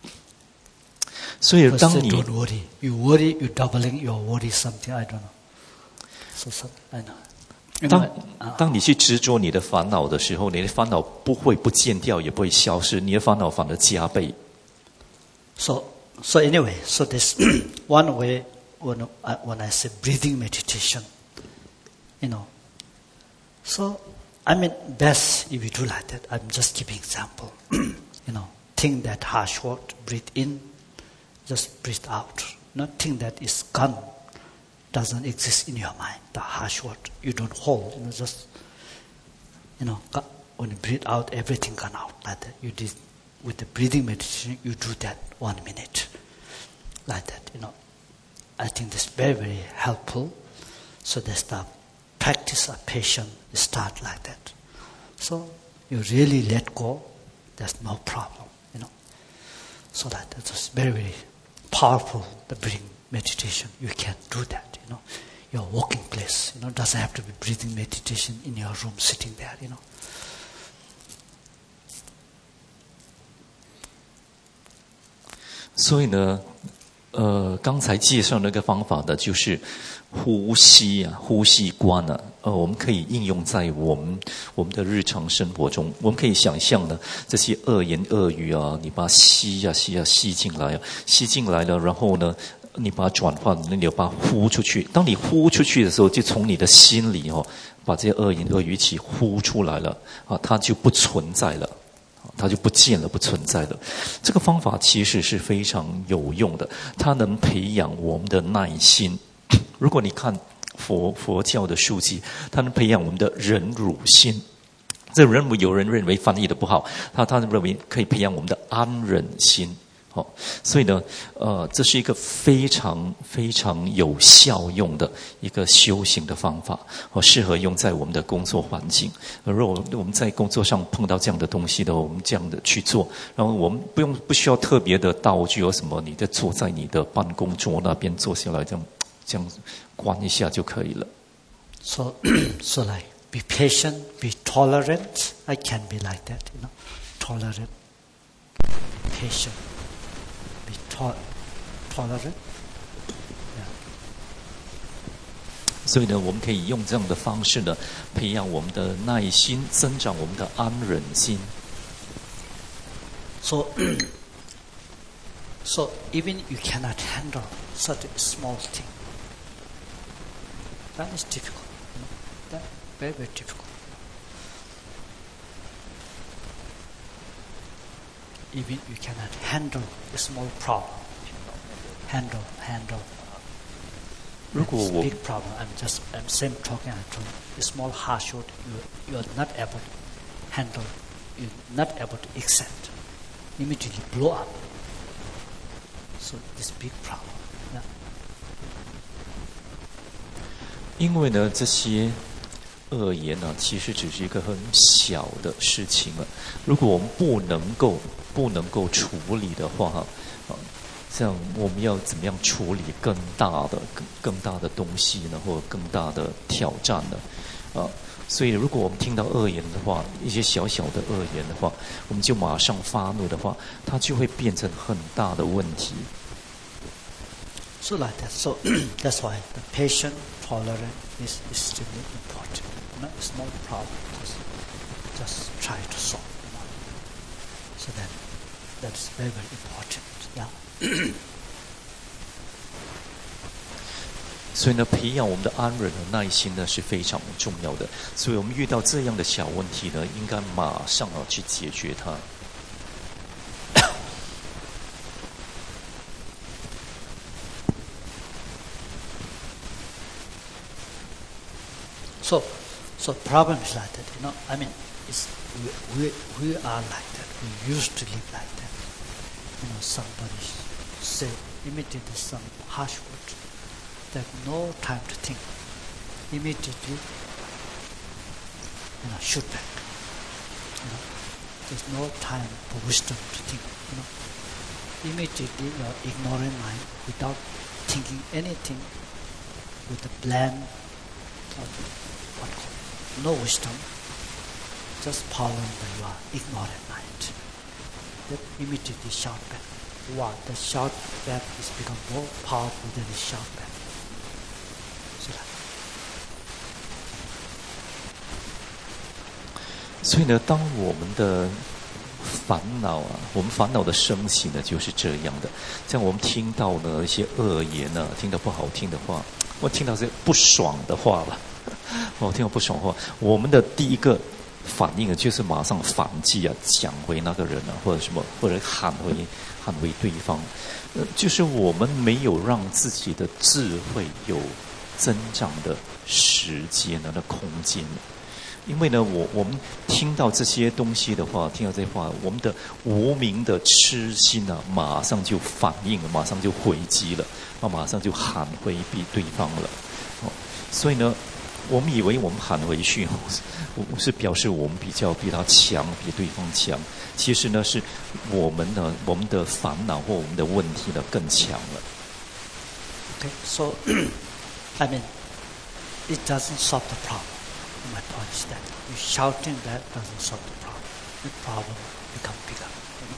所以 First 当 say 你 don't worry, you worry, you doubling your worry, something I don't know. So, so I know. 当 Anyway, uh, 当你去执着你的烦恼的时候，你的烦恼不会不见掉，也不会消失，你的烦恼反而加倍。 so so anyway, so this one way when I, when I say breathing meditation, you know. So I mean, best if you do like that. I'm just giving example. You know, think that harsh word, breathe in, just breathe out. Not think that is gone, doesn't exist in your mind. The harsh word you don't hold. You know, just you know, when you breathe out, everything gone out like that. You did with the breathing meditation. You do that one minute, like that. You know, I think this very very helpful. So that's the practice of patience start like that. So you really let go, there's no problem, you know. So that it's very, very powerful, the breathing meditation. You can do that, you know. Your walking place, you know, doesn't have to be breathing meditation in your room sitting there, you know. 所以呢，呃，刚才介绍那个方法呢，就是呼吸啊，呼吸观啊，呃，我们可以应用在我们我们的日常生活中。我们可以想象呢，这些恶言恶语啊，你把它吸呀、啊、吸呀、啊、吸进来啊，吸进来了，然后呢，你把它转换，你要把它呼出去。当你呼出去的时候，就从你的心里哦，把这些恶言恶语一起呼出来了啊，它就不存在了。它就不见了，不存在了。这个方法其实是非常有用的，它能培养我们的耐心。如果你看佛佛教的书籍，它能培养我们的忍辱心。这忍辱有人认为翻译的不好，他他认为可以培养我们的安忍心。哦，所以呢，呃，这是一个非常非常有效用的一个修行的方法，哦，适合用在我们的工作环境。如果我们在工作上碰到这样的东西的，我们这样的去做，然后我们不用不需要特别的道具或什么，你在坐在你的办公桌那边坐下来，这样这样关一下就可以了。 So, so like be patient, be tolerant. I can be like that, you know, tolerant, patient. Be to- tolerant. Yeah. 所以呢，我们可以用这样的方式呢，培养我们的耐心，增长我们的安忍心。 So, so even you cannot handle such a small thing, that is difficult. You know? That very very difficult. Even you cannot handle a small problem. Handle, handle. 如果 It's a 我 big problem. I'm just, I'm same talking. I told you, a small hardship you you are not able to handle. You're not able to accept. Immediately blow up. So this big problem. Yeah. 因为呢，这些恶言呢，其实只是一个很小的事情了。如果我们不能够不能够处理的话，啊，这样我们要怎么样处理更大的、更更大的东西呢，或者更大的挑战呢？啊，所以如果我们听到恶言的话，一些小小的恶言的话，我们就马上发怒的话，它就会变成很大的问题。 So like that. So that's why the patient tolerance is extremely important. Not a small problem. Just, just try to solve. You know. So that that's very very important. Yeah. 所以呢，培养我们的安忍和耐心呢是非常重要的。所以我们遇到这样的小问题呢，应该马上要去解决它。 So, so problem is like that. You know, I mean, it's, we, we we are like that. We used to live like that. You know, somebody say immediately some harsh word. There's no time to think. Immediately, you know, shoot back. You know, there's no time for wisdom to think. You know, immediately your ignorant mind, without thinking anything, with a bland, uh, what call it, no wisdom, just following the your ignorant mind. That immediately shout back. Wow, the shout back is become more powerful than the shout back. So that. 所以呢，当我们的烦恼啊，我们烦恼的升起呢，就是这样的。像我们听到呢一些恶言呢、啊，听到不好听的话，我听到这不爽的话了，我听到不爽的话，我们的第一个反应呢，就是马上反击啊，讲回那个人啊，或者什么，或者喊回喊回对方。呃，就是我们没有让自己的智慧有增长的时间呢，的空间。因为呢，我我们听到这些东西的话，听到这些话，我们的无名的痴心啊，马上就反应了，马上就回击了，啊，马上就喊回避对方了。哦，所以呢，我们以为我们喊回去，是表示我们比较比他强，比对方强。其实呢，是我们呢，我们的烦恼或我们的问题呢更强了。 Okay, so I mean, it doesn't solve the problem. My point is that you shouting that doesn't solve the problem. The problem become bigger.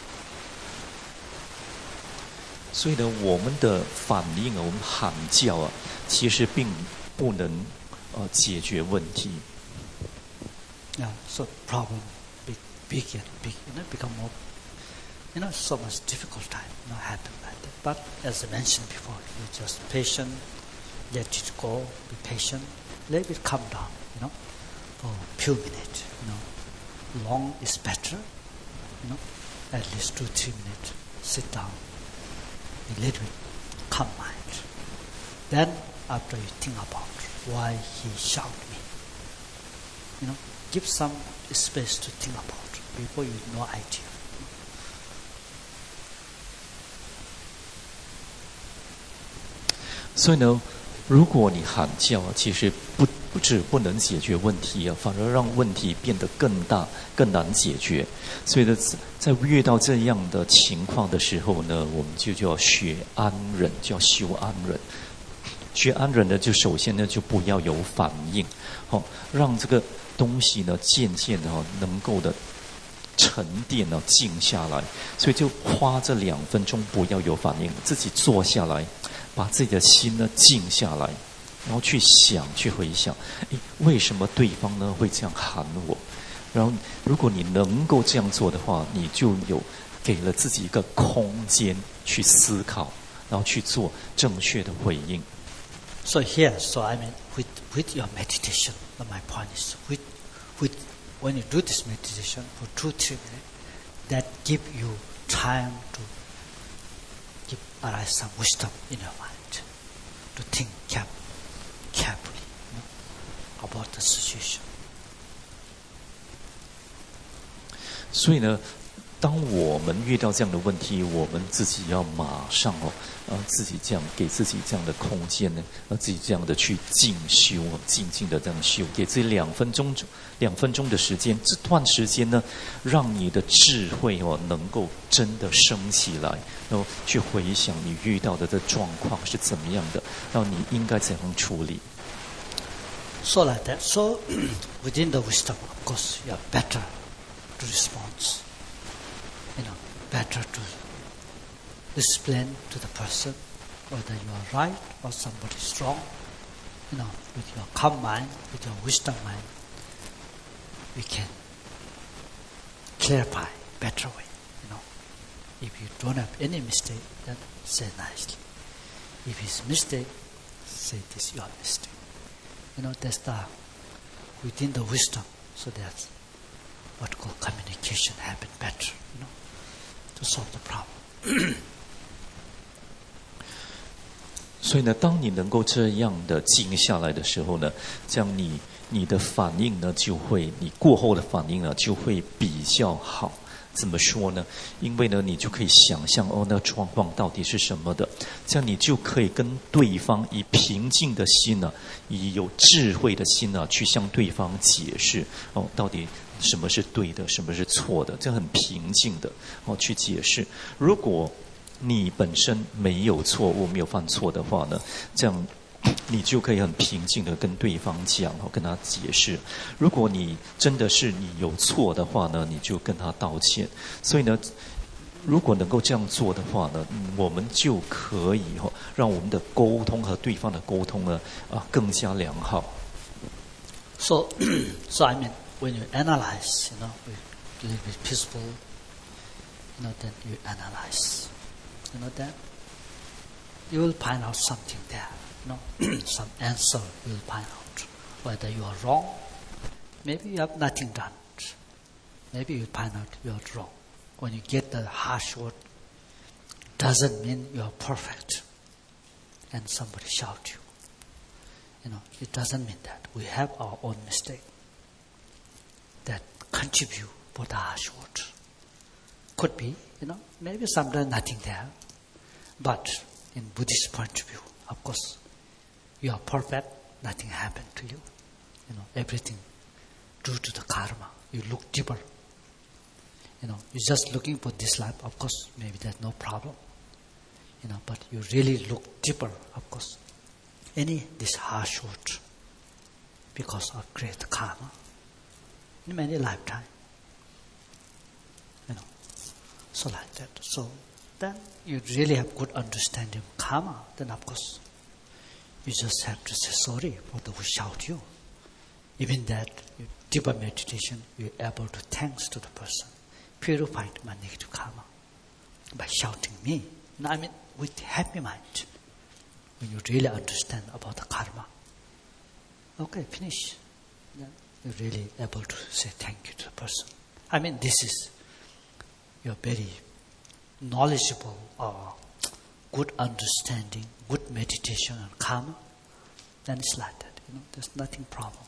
所以呢，我们的反应啊，我们喊叫啊，其实并不能呃解决问题。 Yeah, so problem big, big and big, you know, become more, you know, so much difficult time, you know, happen like that. But as I mentioned before, you just patient, let it go, be patient, let it calm down, you know. For a few minutes, you know. Long is better, you know. At least two, three minutes. Sit down. A little bit calm mind. Then after you think about why he shouted me, you know, give some space to think about before you no idea. 所以呢，如果你喊叫，其实不不止不能解决问题啊，反而让问题变得更大、更难解决。所以呢，在遇到这样的情况的时候呢，我们就就要学安忍，就要修安忍。学安忍呢，就首先呢，就不要有反应，好，让这个东西呢，渐渐的哈，能够的沉淀呢，静下来。所以就花这两分钟，不要有反应，自己坐下来。把自己的心呢静下来，然后去想，去回想，诶，为什么对方呢会这样喊我？然后，如果你能够这样做的话，你就有给了自己一个空间去思考，然后去做正确的回应。 So here, so I mean, with with your meditation, my point is, with with when you do this meditation for two, three minutes, that give you time to give arise some wisdom in your mind, to think care, carefully, you know, about the situation. 所以呢，当我们遇到这样的问题，我们自己要马上哦，呃，自己这样给自己这样的空间呢，呃，自己这样的去静修，静静的这样修，给自己两分钟，两分钟的时间。这段时间呢，让你的智慧哦，能够真的升起来，然后去回想你遇到的这状况是怎么样的，然后你应该怎样处理。 So like that. So within the wisdom, of course, you are better to respond. You know, better to explain to the person whether you are right or somebody is wrong. You know, with your calm mind, with your wisdom mind, we can clarify better way. You know, if you don't have any mistake, then say nicely. If it's mistake, say this is your mistake. You know, that's the within the wisdom. So that's what called communication happen better. You know, to solve the problem. 所以呢，当你能够这样的静下来的时候呢，这样你你的反应呢，就会你过后的反应呢，就会比较好。怎么说呢？因为呢，你就可以想象哦，那状况到底是什么的，这样你就可以跟对方以平静的心呢、啊，以有智慧的心呢、啊，去向对方解释哦，到底什么是对的，什么是错的，这样很平静的哦去解释。如果你本身没有错误，没有犯错的话呢，这样你就可以很平静的跟对方讲，跟他解释。如果你真的是你有错的话呢，你就跟他道歉。所以呢，如果能够这样做的话呢，我们就可以哈，让我们的沟通和对方的沟通呢啊更加良好。 So, so I mean, when you analyze, you know, with a little bit peaceful, you know, then you analyze, you know, then you will find out something there, you know, some answer you will find out. Whether you are wrong, maybe you have nothing done. Maybe you find out you are wrong. When you get the harsh word, doesn't mean you are perfect. And somebody shout you. You know, it doesn't mean that. We have our own mistake that contribute for the harsh word. Could be, you know, maybe sometimes nothing there. But in Buddhist point of view, of course, you are perfect, nothing happened to you. You know, everything due to the karma. You look deeper. You know, you're just looking for this life, of course, maybe there's no problem. You know, but you really look deeper, of course. Any this harsh word because of great karma in many lifetimes. You know, so like that. So then you really have good understanding of karma. Then of course, you just have to say sorry for those who shout you. Even that, you deeper meditation, you're able to thanks to the person. Purified my negative karma by shouting me. I mean, with happy mind, when you really understand about the karma. Okay, finish. Then you're really able to say thank you to the person. I mean, this is your very knowledgeable or good understanding, good meditation on karma. Then it's like that. You know, there's nothing problem.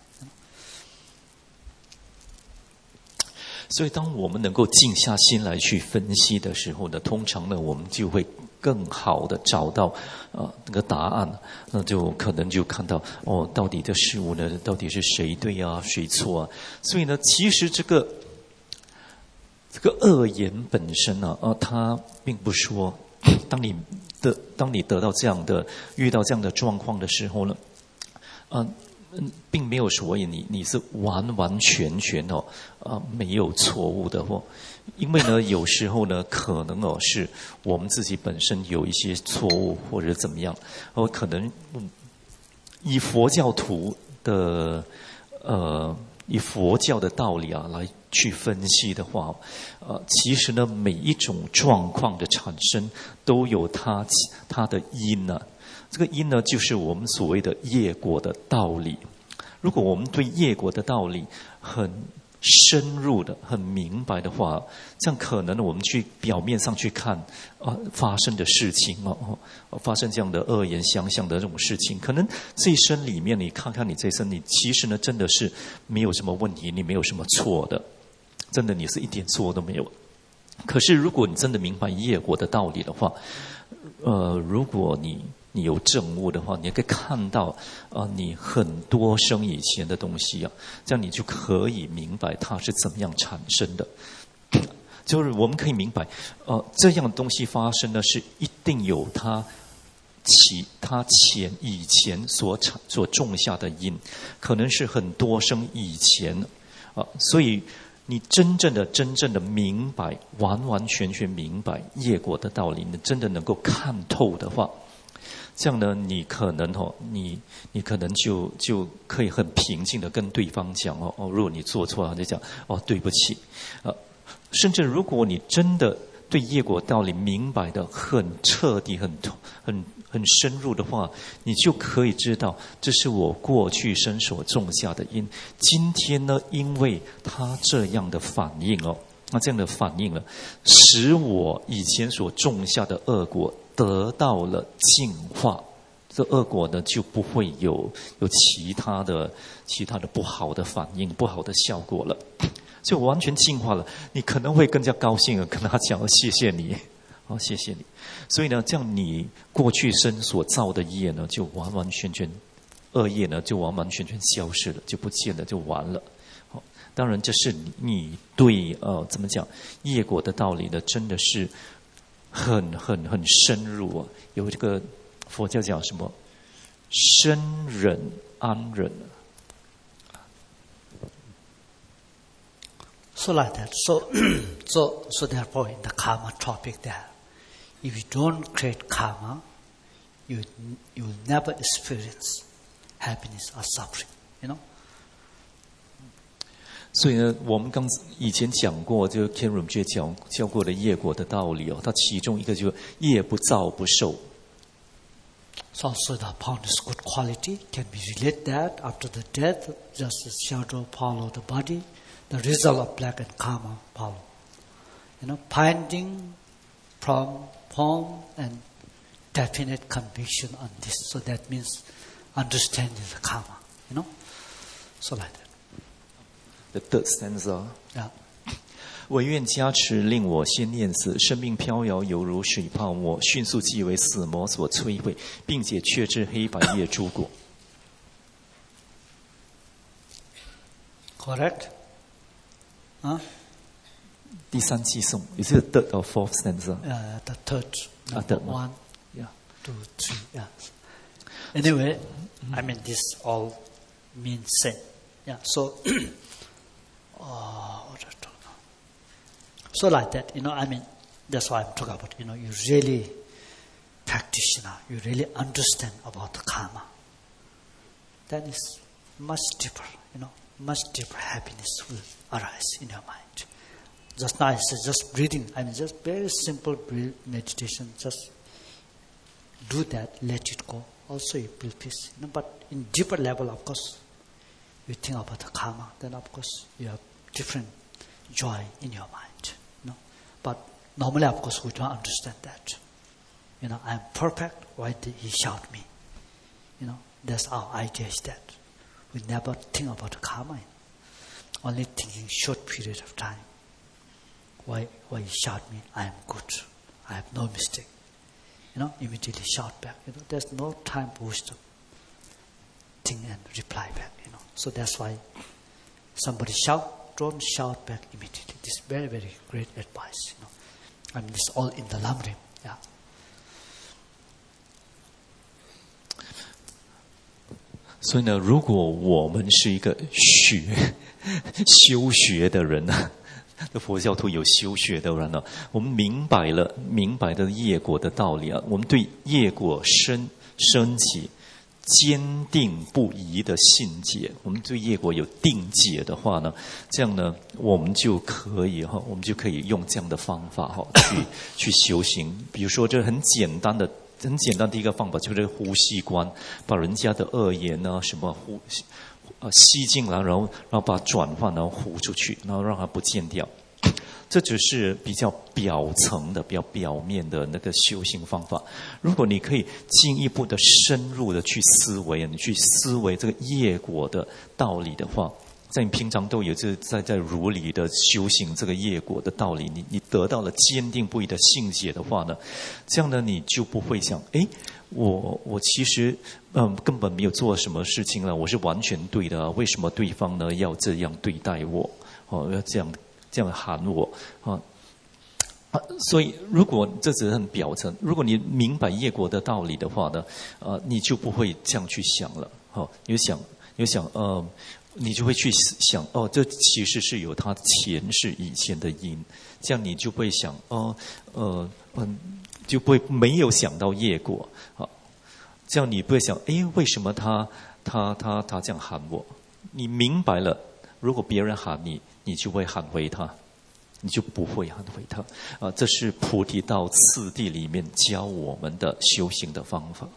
所以当我们能够静下心来去分析的时候呢，通常呢我们就会更好的找到呃那个答案，那就可能就看到哦，到底这事物呢，到底是谁对啊，谁错啊？所以呢，其实这个这个恶言本身呢，呃，它并不说，当你的当你得到这样的遇到这样的状况的时候呢，嗯、呃。嗯，并没有所谓你你是完完全全哦，啊、呃、没有错误的哦，因为呢有时候呢可能哦是我们自己本身有一些错误或者怎么样，哦可能、嗯、以佛教徒的呃以佛教的道理啊来去分析的话，呃其实呢每一种状况的产生都有它它的因呢、啊。这个因呢，就是我们所谓的业果的道理。如果我们对业果的道理很深入的、很明白的话，这样可能我们去表面上去看啊、呃、发生的事情哦，发生这样的恶言相向的这种事情，可能这一生里面你看看你这一生，你其实呢真的是没有什么问题，你没有什么错的，真的你是一点错都没有。可是如果你真的明白业果的道理的话，呃，如果你你有证悟的话，你也可以看到啊、呃，你很多生以前的东西啊，这样你就可以明白它是怎么样产生的。就是我们可以明白，呃，这样的东西发生呢，是一定有它其它前以前所产所种下的因，可能是很多生以前啊、呃，所以你真正的真正的明白，完完全全明白业果的道理，你真的能够看透的话。这样呢，你可能哦，你你可能就就可以很平静的跟对方讲哦哦，如果你做错了，就讲哦对不起，呃，甚至如果你真的对业果道理明白的很彻底、很很很深入的话，你就可以知道这是我过去生所种下的因。今天呢，因为他这样的反应哦，那这样的反应了，使我以前所种下的恶果得到了净化，这恶果呢就不会有有其他的其他的不好的反应、不好的效果了，就完全净化了。你可能会更加高兴的跟他讲：“谢谢你，哦，谢谢你。”所以呢，这样你过去生所造的业呢，就完完全全恶业呢，就完完全全消失了，就不见了，就完了。好，当然这是你对呃怎么讲业果的道理呢，真的是。很很很深入啊！有这个佛教讲什么生忍安忍。 So like that. So, so, so therefore, in the karma topic there, if you don't create karma, you you will never experience happiness or suffering. You know. 所以呢，我们刚以前讲过，就 Kenrum 就讲教过的业果的道理哦，它其中一个就是业不造不受。 So also the upon this good quality can be related that after the death, just as shadow follow the body, the result of black and karma follow. You know, finding from form and definite conviction on this. So that means understanding the karma. You know, so like that. The third stanza. Yeah. 唯愿加持，令我先念死。生命飘摇，犹如水泡沫，迅速即为死魔所摧毁，并且却知黑白业诸果。 Correct? Huh? 第三寄颂 ，is it the third or fourth stanza? Uh, the third, Ah, number third one. one, Yeah. two, three. Yeah. Anyway, I mean this all means same. Yeah. So, oh, what I talk now? So like that, you know. I mean, that's why I'm talking about. You know, you really practitioner, you really understand about the karma. Then it's much deeper. You know, much deeper happiness will arise in your mind. Just now I said, just breathing. I mean, just very simple breath meditation. Just do that, let it go. Also, you feel peace. You know, but in deeper level, of course, you think about the karma. Then, of course, you have different joy in your mind. You know, but normally, of course, we don't understand that. You know, I'm perfect. Why did he shout me? You know, that's our idea is that we never think about the karma. Only thinking short period of time. Why, why he shout me? I am good. I have no mistake. You know, immediately shout back. You know, there's no time for wisdom. Think and reply back. You know, so that's why somebody shout, don't shout back immediately. This is very, very great advice. You know, I mean, this all in the Lamrim. Yeah. 所以呢，如果我们是一个学修学的人呢，佛教徒有修学的人呢，我们明白了明白的业果的道理啊，我们对业果深升起坚定不移的信解，我们对业果有定解的话呢，这样呢，我们就可以哈，我们就可以用这样的方法哈，去去修行。比如说，这很简单的。很简单的一个方法就是呼吸观，把人家的恶言呢什么呼呃吸进来，然后然后把它转换，然后呼出去，然后让它不见掉。这只是比较表层的、比较表面的那个修行方法。如果你可以进一步的深入的去思维，你去思维这个业果的道理的话。在你平常都有这在在如理的修行这个业果的道理，你你得到了坚定不移的信解的话呢，这样呢你就不会想，哎，我我其实嗯根本没有做什么事情了，我是完全对的，为什么对方呢要这样对待我？哦，要这样这样喊我啊？啊，所以如果这只是很表层，如果你明白业果的道理的话呢，呃，你就不会这样去想了。好、哦，你就想，你就想，呃。你就会去想哦，这其实是有它前世以前的因，这样你就不会想哦，呃，嗯，就不会没有想到业果啊，这样你不会想，哎，为什么他他他他这样喊我？你明白了，如果别人喊你，你就会喊回他，你就不会喊回他啊。这是菩提道次第里面教我们的修行的方法。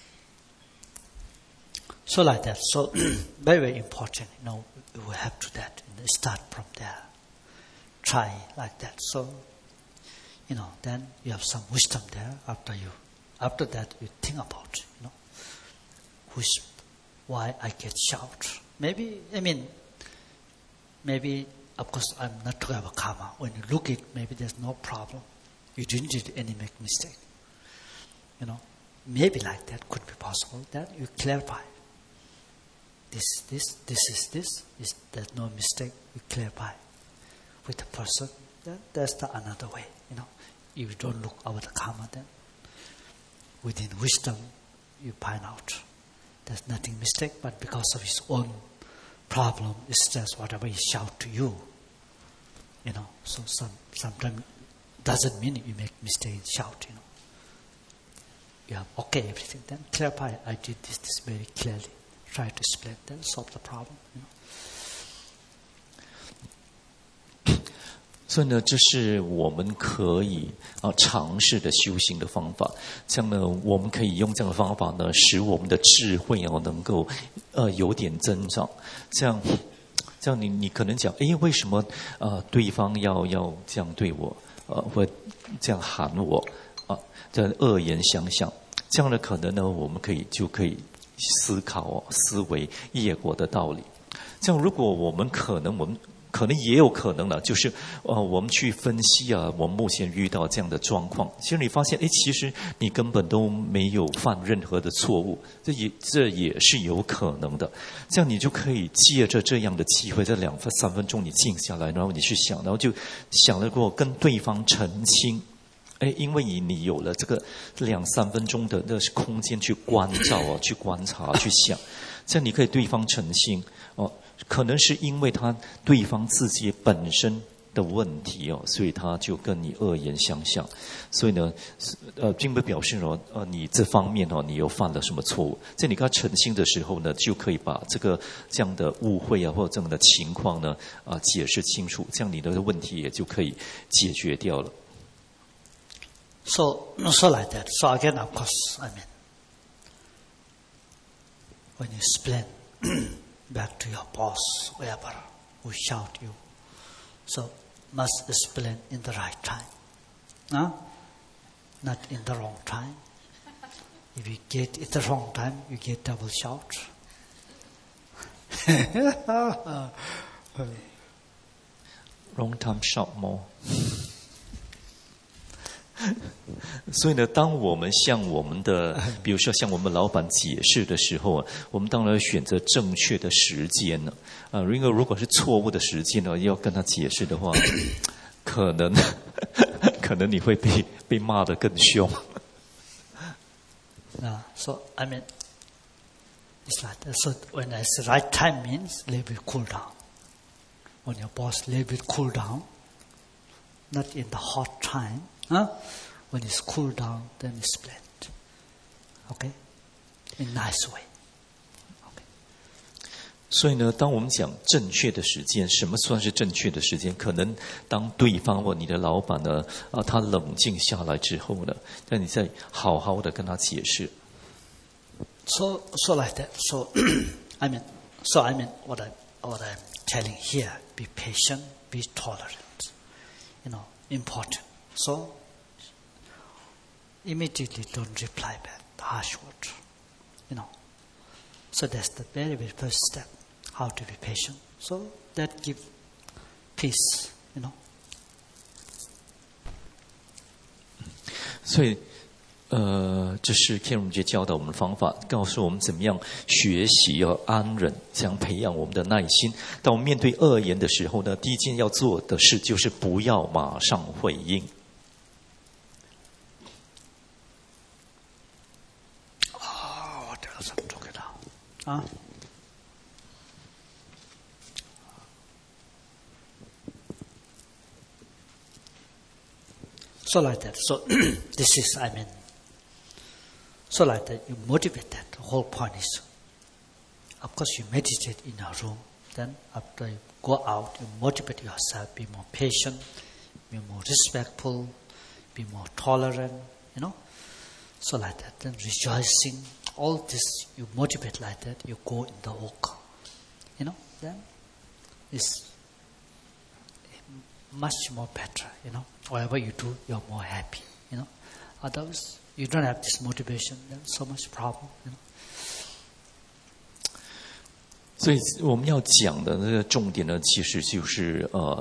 So like that. So very, very important. You know, we have to that. You know, start from there. Try like that. So, you know, then you have some wisdom there. After you, after that, you think about, you know, who's, why I get shout. Maybe I mean, maybe of course I'm not talking about karma. When you look at, maybe there's no problem. You didn't do any make mistake. You know, maybe like that could be possible. Then you clarify. This, this, this is this. Is there's no mistake. You clarify with the person. Then that's the another way. You know, if you don't look over the karma, then within wisdom, you find out there's nothing mistake, but because of his own problem, it's just whatever he shout to you. You know, so some sometimes doesn't mean you make mistake in shout, you know. You have okay everything, then clarify, I did this, this very clearly. Try to explain, then solve the problem, you know. 所以呢，这是我们可以啊尝试的修行的方法。这样呢，我们可以用这样的方法呢，使我们的智慧哦能够呃有点增长。这样，这样你你可能讲，哎，为什么呃对方要要这样对我，呃或这样喊我啊，这样恶言相向？这样的可能呢，我们可以就可以思考哦，思维业果的道理。这样，如果我们可能我们。可能也有可能了，就是呃，我们去分析啊，我们目前遇到这样的状况，其实你发现，哎，其实你根本都没有犯任何的错误，这也这也是有可能的。这样你就可以借着这样的机会，在两分三分钟你静下来，然后你去想，然后就想了过跟对方澄清。哎，因为你你有了这个两三分钟的那空间去关照啊，去观察，去想，这样你可以对方澄清哦。可能是因为他对方自己本身的问题哦，所以他就跟你恶言相向。所以呢，呃，并不表示哦，呃，你这方面哦，你又犯了什么错误？在你跟他澄清的时候呢，就可以把这个这样的误会啊，或者这样的情况呢，啊、呃，解释清楚，这样你的问题也就可以解决掉了。 So, so like that. So again, of course, I mean, when you explain back to your boss, whoever, who shout you, so must explain in the right time, huh? Not in the wrong time. If you get it the wrong time, you get double shout. Wrong time shout more. 所以呢，当我们向我们的，比如说向我们老板解释的时候啊，我们当然选择正确的时间了。啊，因为如果是错误的时间呢，要跟他解释的话，可能可能你会被被骂得更凶。 Uh, so I mean, it's like that. So when I say right time means a little bit cool down. When your boss a little bit cool down, not in the hot time. Huh? When it's cooled down, then it's split. Okay? In a nice way. Okay. 所以呢，当我们讲正确的时间，什么算是正确的时间？可能当对方或你的老板呢，啊，他冷静下来之后呢，那你再好好的跟他解释。 So, so like that. So, I mean, so I mean, what I what I'm telling here: be patient, be tolerant. You know, important. So, immediately don't reply back the harsh word. You know. So that's the very, very first step. How to be patient. So that gives peace, you know. 所以，呃，这是 Karen 姐教导我们的方法，告诉我们怎么样学习要安忍，这样培养我们的耐心。当我们面对恶言的时候呢，第一件要做的事就是不要马上回应。 啊。So like that. So this is, I mean, so like that. You motivate that. The whole point is, of course, you meditate in a room. Then after you go out, you motivate yourself. Be more patient. Be more respectful. Be more tolerant. You know. So like that. Then rejoicing. All this you motivate like that, you go in the work. You know, then it's much more better, you know. Whatever you do, you're more happy, you know. Otherwise, you don't have this motivation, then so much problem, you know. 所以我们要讲的那个重点呢，其实就是呃。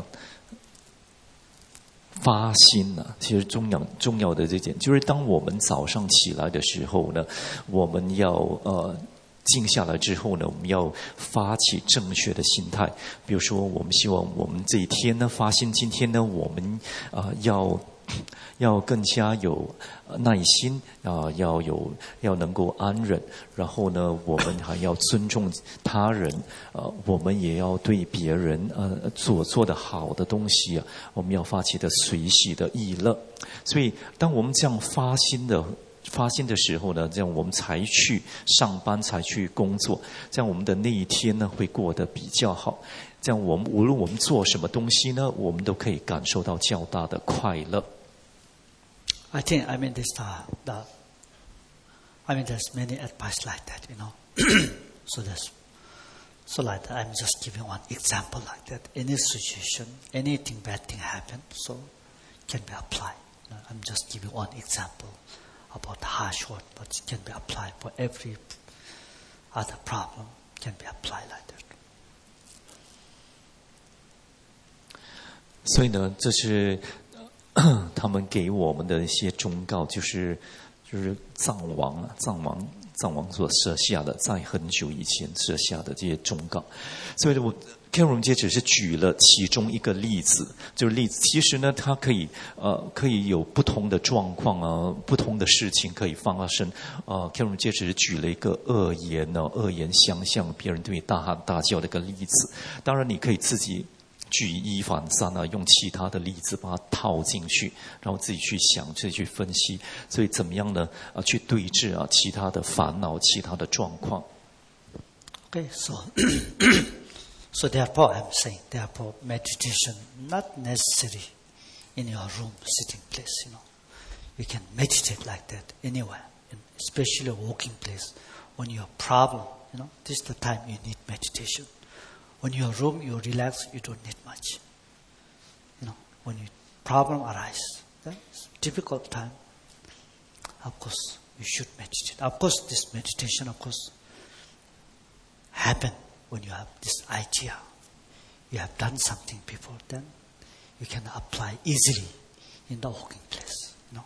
发心呢、啊，其实重要重要的这点，就是当我们早上起来的时候呢，我们要呃静下来之后呢，我们要发起正确的心态。比如说，我们希望我们这一天呢，发心今天呢，我们啊、呃、要要更加有耐心啊，要有要能够安忍，然后呢，我们还要尊重他人，呃，我们也要对别人呃所做的好的东西啊，我们要发起的随喜的意乐。所以，当我们这样发心的发心的时候呢，这样我们才去上班，才去工作，这样我们的那一天呢会过得比较好。这样我们无论我们做什么东西呢，我们都可以感受到较大的快乐。 I think, I mean, this, uh, the, I mean, there's many advice like that, you know. so there's, so like that, I'm just giving one example like that. Any situation, anything bad thing happen, so can be applied. You know, I'm just giving one example about harsh word, but it can be applied for every other problem. Can be applied like that. 所以呢，这是他们给我们的一些忠告，就是就是藏王啊，藏王藏王所设下的，在很久以前设下的这些忠告。所以我 Karen 姐只是举了其中一个例子，就是例子。其实呢，它可以呃可以有不同的状况啊，不同的事情可以发生。呃 Karen 姐只是举了一个恶言呢、啊，恶言相向，别人对你大喊大叫的一个例子。当然，你可以自己举一反三啊，用其他的例子把它套进去，然后自己去想，自己去分析，所以怎么样呢？啊，去对峙啊，其他的烦恼，其他的状况。 Okay, so so therefore I'm saying, therefore meditation not necessary in your room sitting place. You know, you can meditate like that anywhere, especially a walking place. When you have problem, you know, this is the time you need meditation. When you're room, you relax, you don't need much. You know, when your problem arises, that's difficult time. Of course, you should meditate. Of course, this meditation, of course, happen when you have this idea. You have done something before, then you can apply easily in the walking place. You know.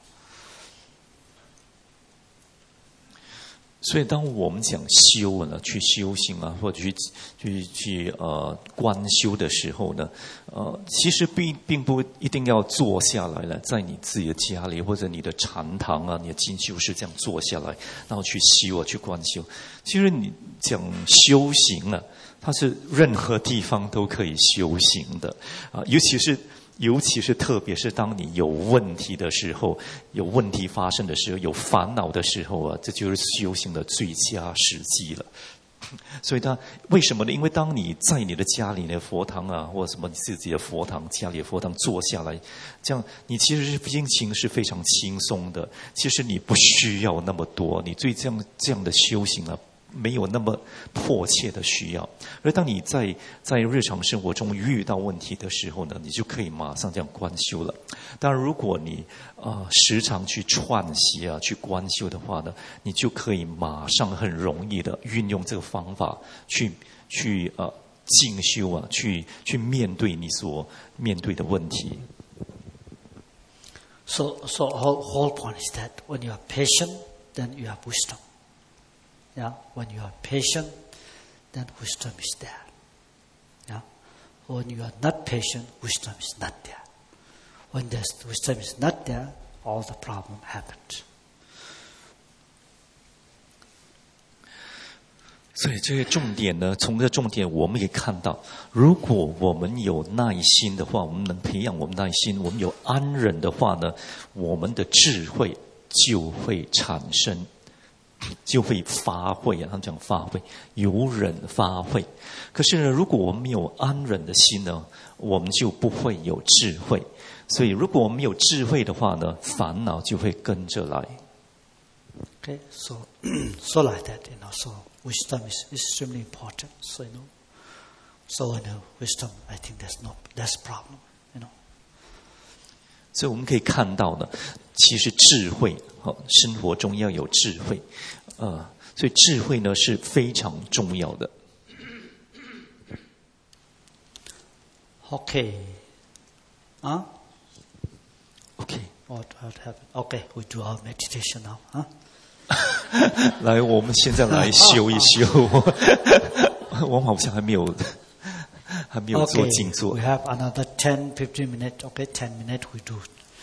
所以，当我们讲修呢，去修行啊，或者去去去呃观修的时候呢，呃，其实并并不一定要坐下来了，在你自己的家里或者你的禅堂啊，你的进修室这样坐下来，然后去修啊，去观修。其实你讲修行呢，它是任何地方都可以修行的啊，尤其是。尤其是特别是当你有问题的时候，有问题发生的时候，有烦恼的时候啊，这就是修行的最佳时机了。所以他为什么呢？因为当你在你的家里的佛堂啊，或者什么你自己的佛堂、家里的佛堂坐下来，这样你其实是心情是非常轻松的。其实你不需要那么多，你对这样这样的修行啊。没有那么迫切的需要，而当你在在日常生活中遇到问题的时候呢，你就可以马上这样观修了。当然，如果你呃时常去串习啊，去观修的话呢，你就可以马上很容易的运用这个方法去去呃进修啊，去去面对你所面对的问题。 So, so whole whole point is that when you are patient, then you have wisdom. Yeah, when you are patient, then wisdom is there. Yeah, when you are not patient, wisdom is not there. When there's wisdom is not there, all the problem happens. 所以这个重点呢，从这个重点我们可以看到，如果我们有耐心的话，我们能培养我们耐心，我们有安忍的话呢，我们的智慧就会产生。就会发挥啊，他们讲发挥，有忍发挥。可是呢，如果我们没有安忍的心呢，我们就不会有智慧。所以，如果我们有智慧的话呢，烦恼就会跟着来。 Okay, so so like that, you know. So wisdom is extremely important. So you know, so when you wisdom, I think there's no less problem, you know. 所以我们可以看到呢，其实智慧，哦，生活中要有智慧，呃，所以智慧呢是非常重要的。 Okay, huh? Okay. What what happened? Okay, we do our meditation now, huh? 来，我们现在来修一修。我们好像还没有。还没有做静坐。 Okay, we have another ten, fifteen minutes. Okay, ten minutes we do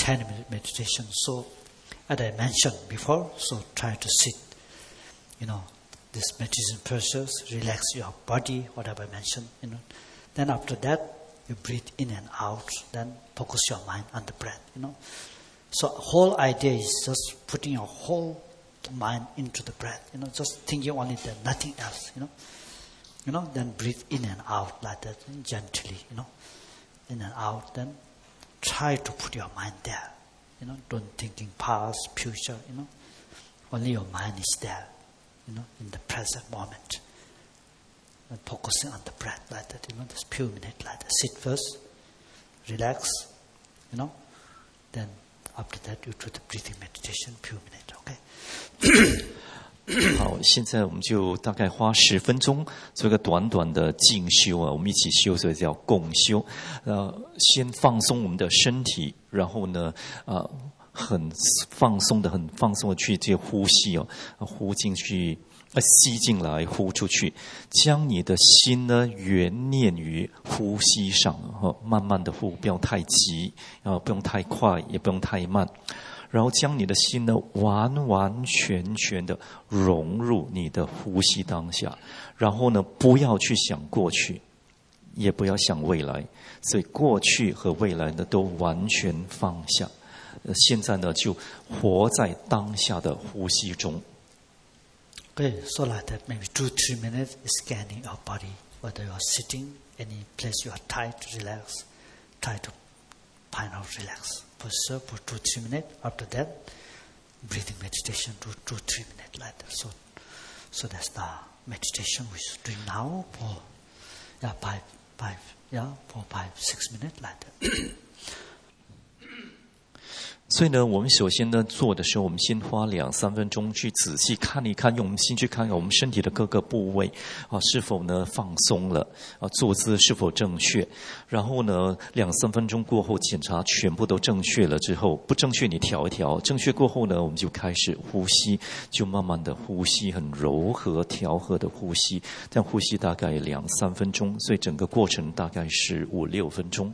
ten minute meditation. So, as I mentioned before, so try to sit, you know, this meditation process, relax your body, whatever I mentioned, you know. Then after that, you breathe in and out, then focus your mind on the breath, you know. So whole idea is just putting your whole mind into the breath, you know, just thinking only that, nothing else, you know. You know, then breathe in and out like that, gently, you know, in and out. Then try to put your mind there, you know, don't thinking past, future, you know. Only your mind is there, you know, in the present moment. And focusing on the breath like that, you know, just few minutes like that. Sit first, relax, you know, then after that you do the breathing meditation, few minutes, okay? 好，现在我们就大概花十分钟做一个短短的静修啊，我们一起修，所以叫共修。呃，先放松我们的身体，然后呢，呃，很放松的、很放松的去这呼吸哦，呼进去，呃，吸进来，呼出去，将你的心呢原念于呼吸上，哦，慢慢的呼，不用太急，啊，不用太快，也不用太慢。然后将你的心呢完完全全的融入你的呼吸当下，然后呢不要去想过去，也不要想未来，所以过去和未来呢都完全放下。呃，现在呢就活在当下的呼吸中。 Okay, so like that, maybe two, three minutes scanning your body, whether you are sitting, any place you are tight, relax, try to find out relax. Posture for two, three minutes. After that, breathing meditation for two, three minutes like that. So, so that's the meditation we're doing now for yeah five, five, yeah for five, six minutes like that. 所以呢，我们首先呢做的时候，我们先花两三分钟去仔细看一看，用我们心去看看我们身体的各个部位啊是否呢放松了啊，坐姿是否正确。然后呢，两三分钟过后检查全部都正确了之后，不正确你调一调，正确过后呢，我们就开始呼吸，就慢慢的呼吸，很柔和调和的呼吸，这样呼吸大概两三分钟，所以整个过程大概是五六分钟。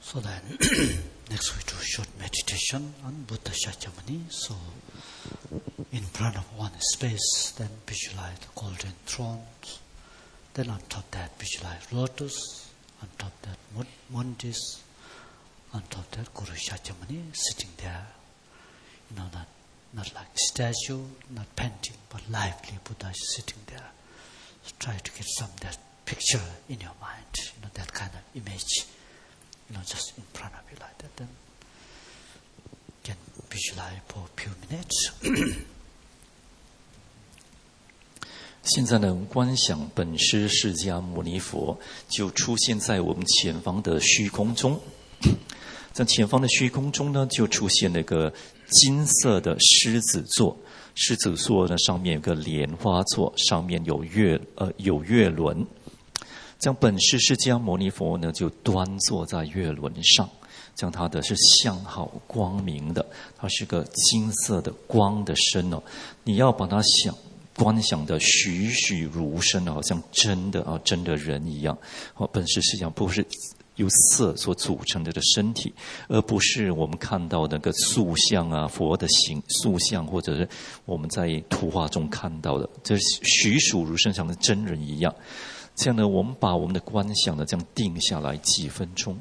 So then, next we do short meditation on Buddha Shakyamuni. So, in front of one space, then visualize the golden thrones. Then on top of that, visualize lotus. On top of that, mundis. On top of that, Guru Shakyamuni sitting there. You know, not not like statue, not painting, but lively Buddha is sitting there. So try to get some of that picture in your mind. You know, that kind of image. You know, just in front of you like that. Then you can visualize for a few minutes. 现在呢，观想本师释迦牟尼佛就出现在我们前方的虚空中。在前方的虚空中呢，就出现了一个金色的狮子座。狮子座呢，上面有个莲花座，上面有月呃有月轮。这样本师释迦牟尼佛呢，就端坐在月轮上。这样它的是相好光明的，它是个金色的光的身哦。你要把它想。观想的栩栩如生，好像真的啊，真的人一样。哦，本师释迦不是由色所组成的的身体，而不是我们看到那个塑像啊，佛的形塑像，或者是我们在图画中看到的，这栩栩如生，像真人一样。这样呢，我们把我们的观想呢，这样定下来几分钟。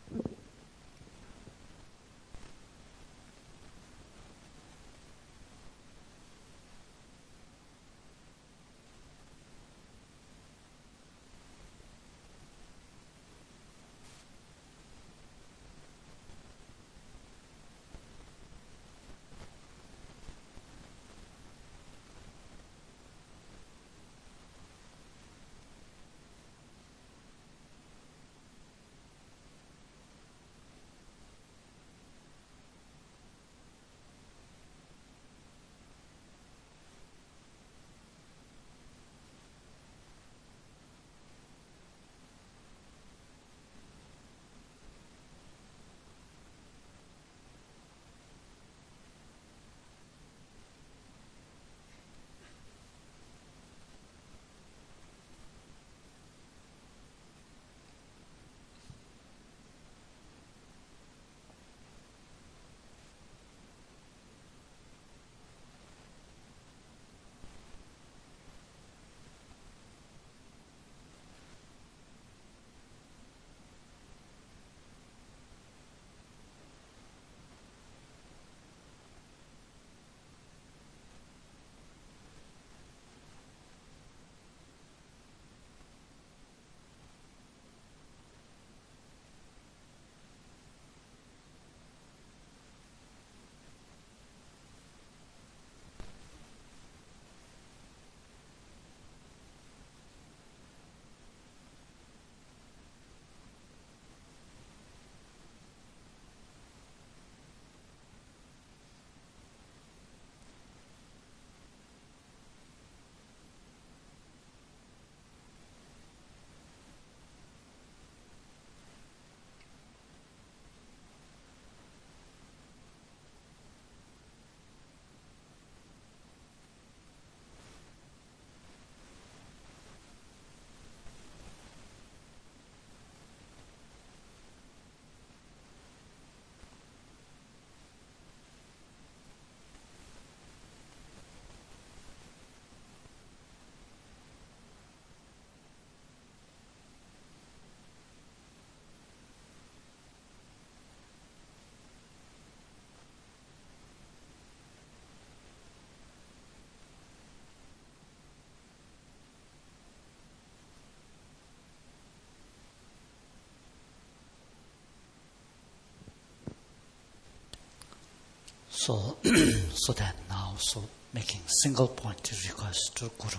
So, so then now, so making single pointed request to Guru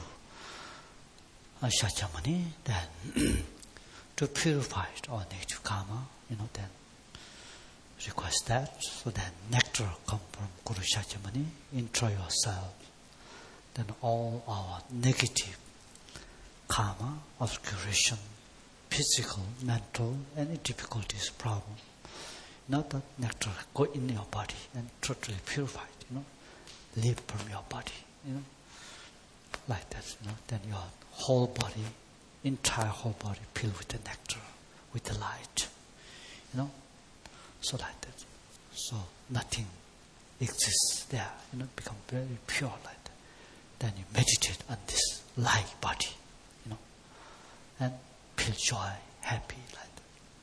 Shakyamuni, then to purify all negative karma, you know, then request that. So then nectar come from Guru Shakyamuni, intro yourself. Then all our negative karma, obscuration, physical, mental, any difficulties, problem, not that nectar go in your body and totally purified, you know, leave from your body, you know, like that, you know, then your whole body, entire whole body filled with the nectar, with the light, you know, So like that. So nothing exists there. You know, become very pure like that. Then you meditate on this light body, you know, and feel joy, happy like that.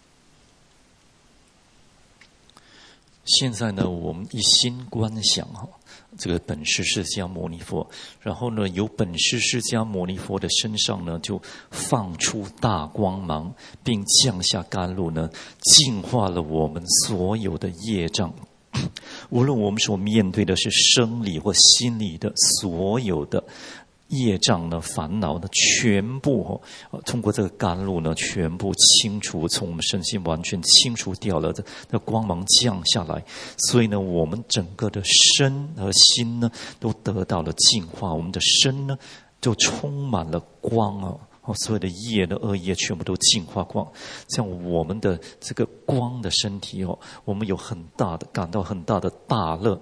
现在呢，我们一心观想哈，这个本师释迦牟尼佛，然后呢，由本师释迦牟尼佛的身上呢，就放出大光芒，并降下甘露呢，净化了我们所有的业障。无论我们所面对的是生理或心理的所有的业障呢、烦恼呢，全部哦，通过这个甘露呢，全部清除，从我们身心完全清除掉了的，的光芒降下来。所以呢，我们整个的身和心呢，都得到了净化。我们的身呢，就充满了光啊！哦，所有的业的恶业全部都净化光。像我们的这个光的身体哦，我们有很大的感到很大的大乐。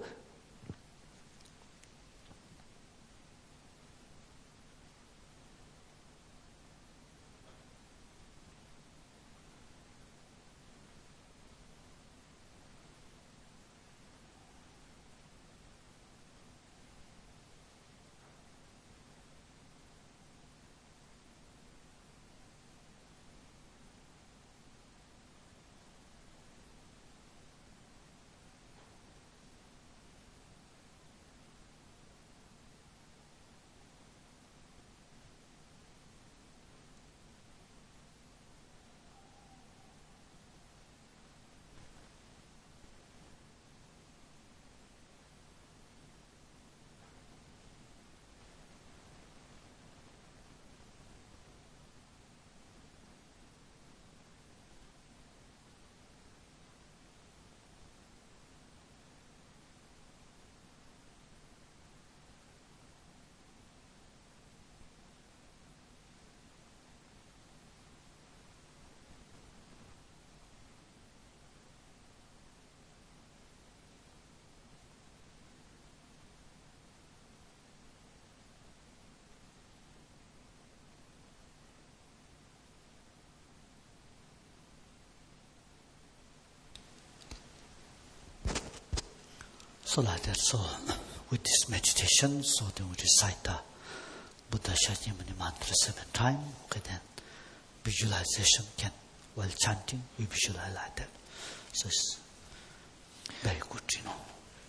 So like that, so with this meditation, so then we recite the Buddha Shakyamuni mantra seven times. Okay, then visualization can, while chanting, we visualize like that. So it's very good, you know.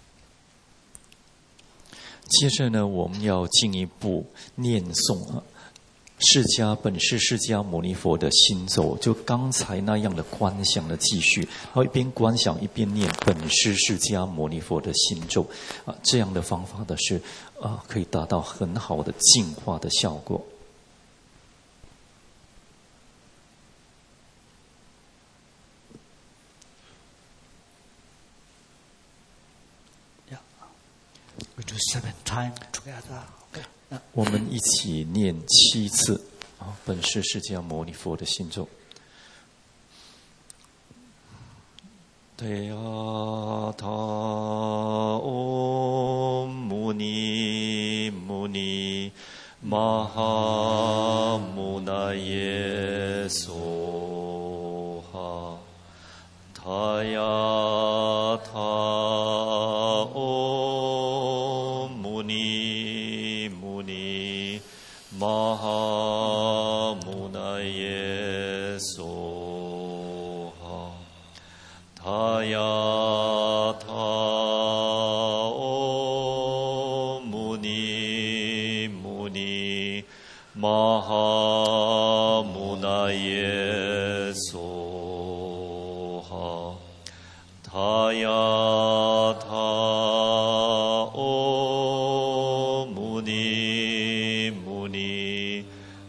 接着呢，我们要进一步念诵啊，释迦本师释迦牟尼佛的心咒，就刚才那样的观想的继续，然后一边观想一边念本师释迦牟尼佛的心咒啊，这样的方法呢是啊可以达到很好的净化的效果。 We do seven times together. Okay. 我们一起念七次啊，本师释迦牟尼佛的心咒。Teya ta om muni muni maha munaye soha Taya ta om muni muni maha munaye soha Taya ta om muni muni maha munaye soha Taya ta om muni muni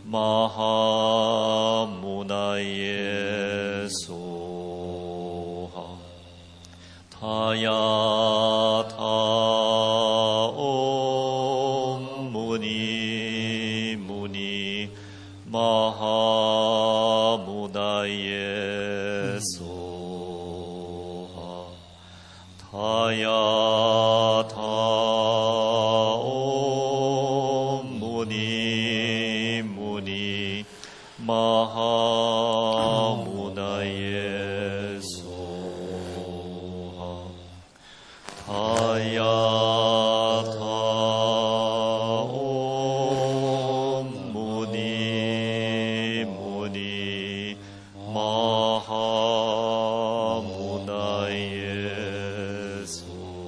maha munaye soha Taya ta om muni muni maha munaye soha Taya ta om muni muni maha munaye soha 他呀他唵牟尼牟尼玛哈姆那耶娑。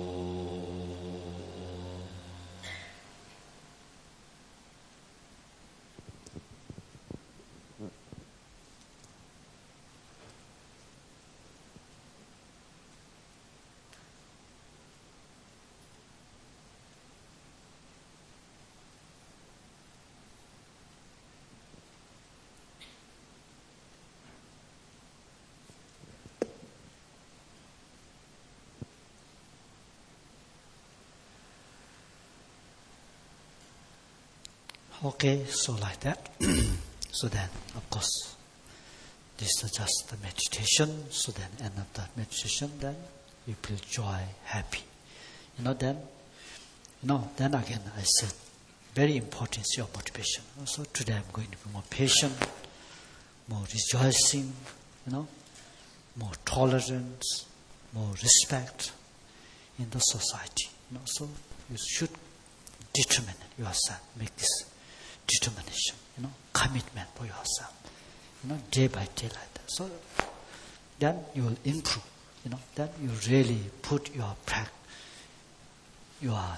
Okay, so like that. So then, of course, this is just the meditation. So then, end of the meditation, then you feel joy, happy. You know, then, you know, then again, I said, very important is your motivation. So today I'm going to be more patient, more rejoicing, you know, more tolerance, more respect in the society. You know, so you should determine yourself, make this determination, you know, commitment for yourself, you know, day by day like that. So then you will improve, you know, then you really put your practice, you are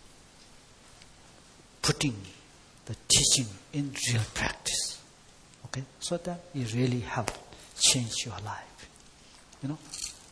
putting the teaching in real practice, okay? So that it really help change your life, you know.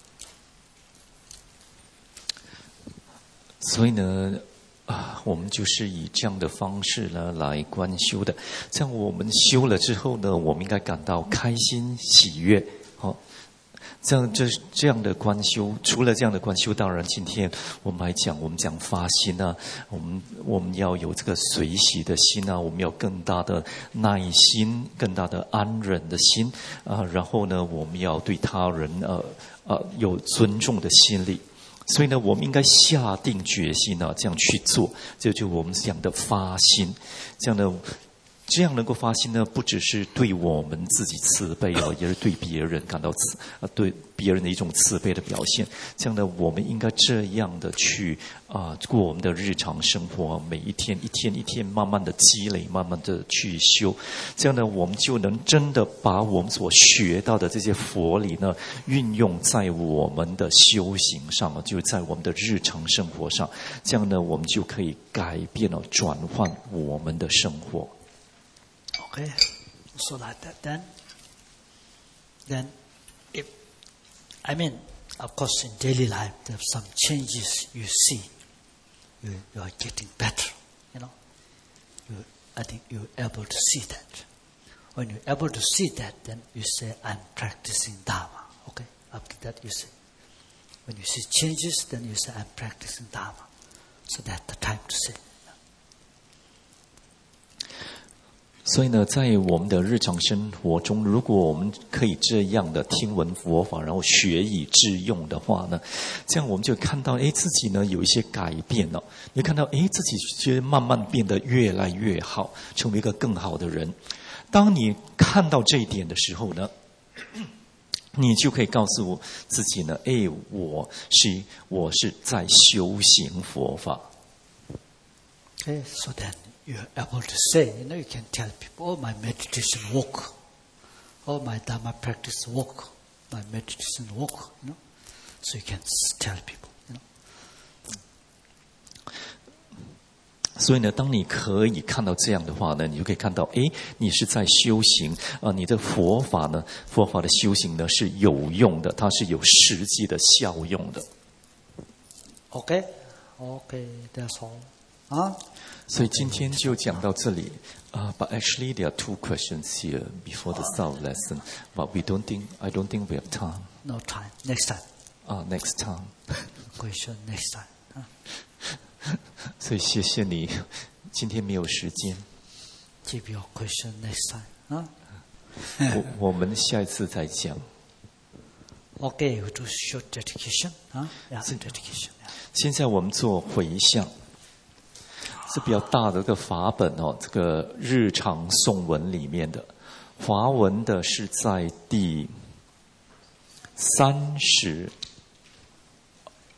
所以呢，啊，我们就是以这样的方式呢来观修的。这样我们修了之后呢，我们应该感到开心喜悦。好、哦，这样这这样的观修，除了这样的观修，当然今天我们还讲，我们讲发心啊，我们我们要有这个随喜的心啊，我们要更大的耐心，更大的安忍的心啊，然后呢，我们要对他人呃呃有尊重的心理。所以呢，我们应该下定决心呢、啊，这样去做，这就我们讲的发心。这样的，这样能够发心呢，不只是对我们自己慈悲啊，也是对别人感到慈啊，对别人的一种慈悲的表现。这样的，我们应该这样的去啊过我们的日常生活，每一天一天一天慢慢的积累，慢慢的去修。这样呢，我们就能真的把我们所学到的这些佛理呢，运用在我们的修行上，就在我们的日常生活上。这样呢，我们就可以改变了、转换我们的生活。 Okay, so like that. Then, then, if I mean, of course, in daily life, there are some changes you see. You, you are getting better. You know, you, I think you're able to see that. When you're able to see that, then you say, "I'm practicing Dharma." Okay, after that, you say. When you see changes, then you say, "I'm practicing Dharma." So that's the time to say. 所以呢，在我们的日常生活中，如果我们可以这样的听闻佛法，然后学以致用的话呢，这样我们就看到，哎，自己呢有一些改变了。你看到，哎，自己就慢慢变得越来越好，成为一个更好的人。当你看到这一点的时候呢，你就可以告诉自己呢，哎，我是我是在修行佛法。 Okay, so then you're able to say, you know, you can tell people, oh, my meditation work, oh, my Dharma practice work, my meditation work, you know. So you can tell people, you know. 所以呢，当你可以看到这样的话呢，你就可以看到，哎，你是在修行啊、呃，你的佛法呢，佛法的修行呢是有用的，它是有实际的效用的。 Okay, okay, that's all. 啊， 所以今天就讲到这里。Uh, but actually, there are two questions here before the start of lesson. But we don't think, I don't think we have time. No time. Next time. Ah, next time. Question next time. 啊， 所以谢谢你，今天没有时间。 Keep your question next time. 啊。 我我们下一次再讲。 Okay, we do short dedication. 啊 ，Yeah, dedication. 现在我们做回向。是比较大的这个法本哦，这个日常诵文里面的华文的是在第三十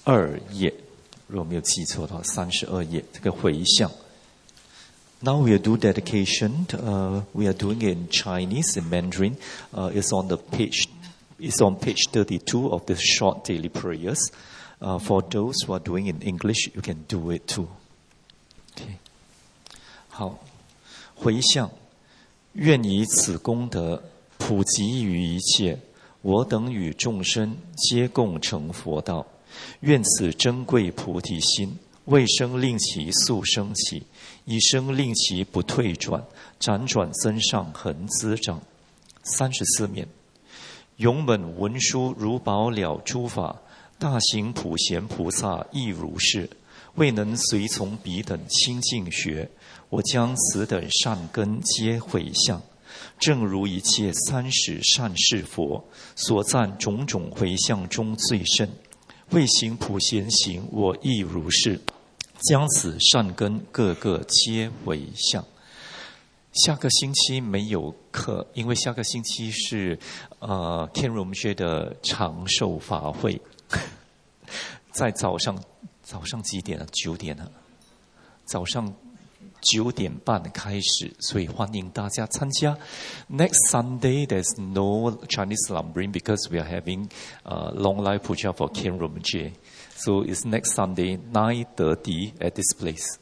二页，如果没有记错的话，三十二页这个回向。Now we do dedication. Uh, we are doing it in Chinese, in Mandarin. Uh, it's on the page. It's on page thirty-two of the short daily prayers. Uh, for those who are doing in English, you can do it too. Okay. 好，回向，愿以此功德普及于一切，我等与众生皆共成佛道。愿此珍贵菩提心，未生令其速生起，已生令其不退转，辗转增上恒滋长。三十四面，勇猛文殊如宝了诸法，大行普贤菩萨亦如是。未能随从彼等清净学，我将此等善根皆回向。正如一切三十善事佛所赞种种回向中最甚。未行普贤行，我亦如是，将此善根个个皆回向。下个星期没有课，因为下个星期是呃天荣学的长寿法会，在早上早上几点啊？九点啊，早上九点半开始，所以欢迎大家参加。Next Sunday, there's no Chinese lumbering because we are having uh, Long Life Puja for Ken Rinpoche. So it's next Sunday, nine thirty at this place.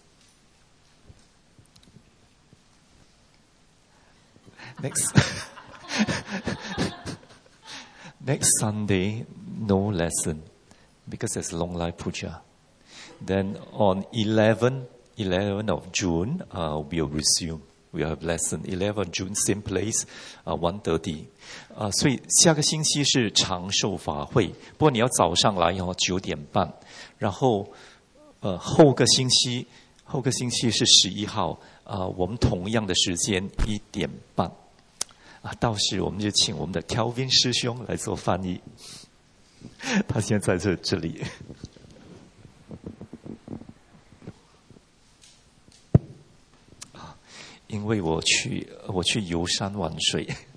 Next, next Sunday, no lesson because there's Long Life Puja. Then on eleventh of June, uh, we'll resume. We'll have lesson. eleventh of June, same place, uh, one thirty. Uh, 所以下个星期是长寿法会，不过你要早上来哦，九点半。然后，呃，后个星期，后个星期是十一号，呃，我们同样的时间一点半。啊，到时我们就请我们的 Kelvin 师兄来做翻译，他现在在这这里。因为我去我去游山玩水。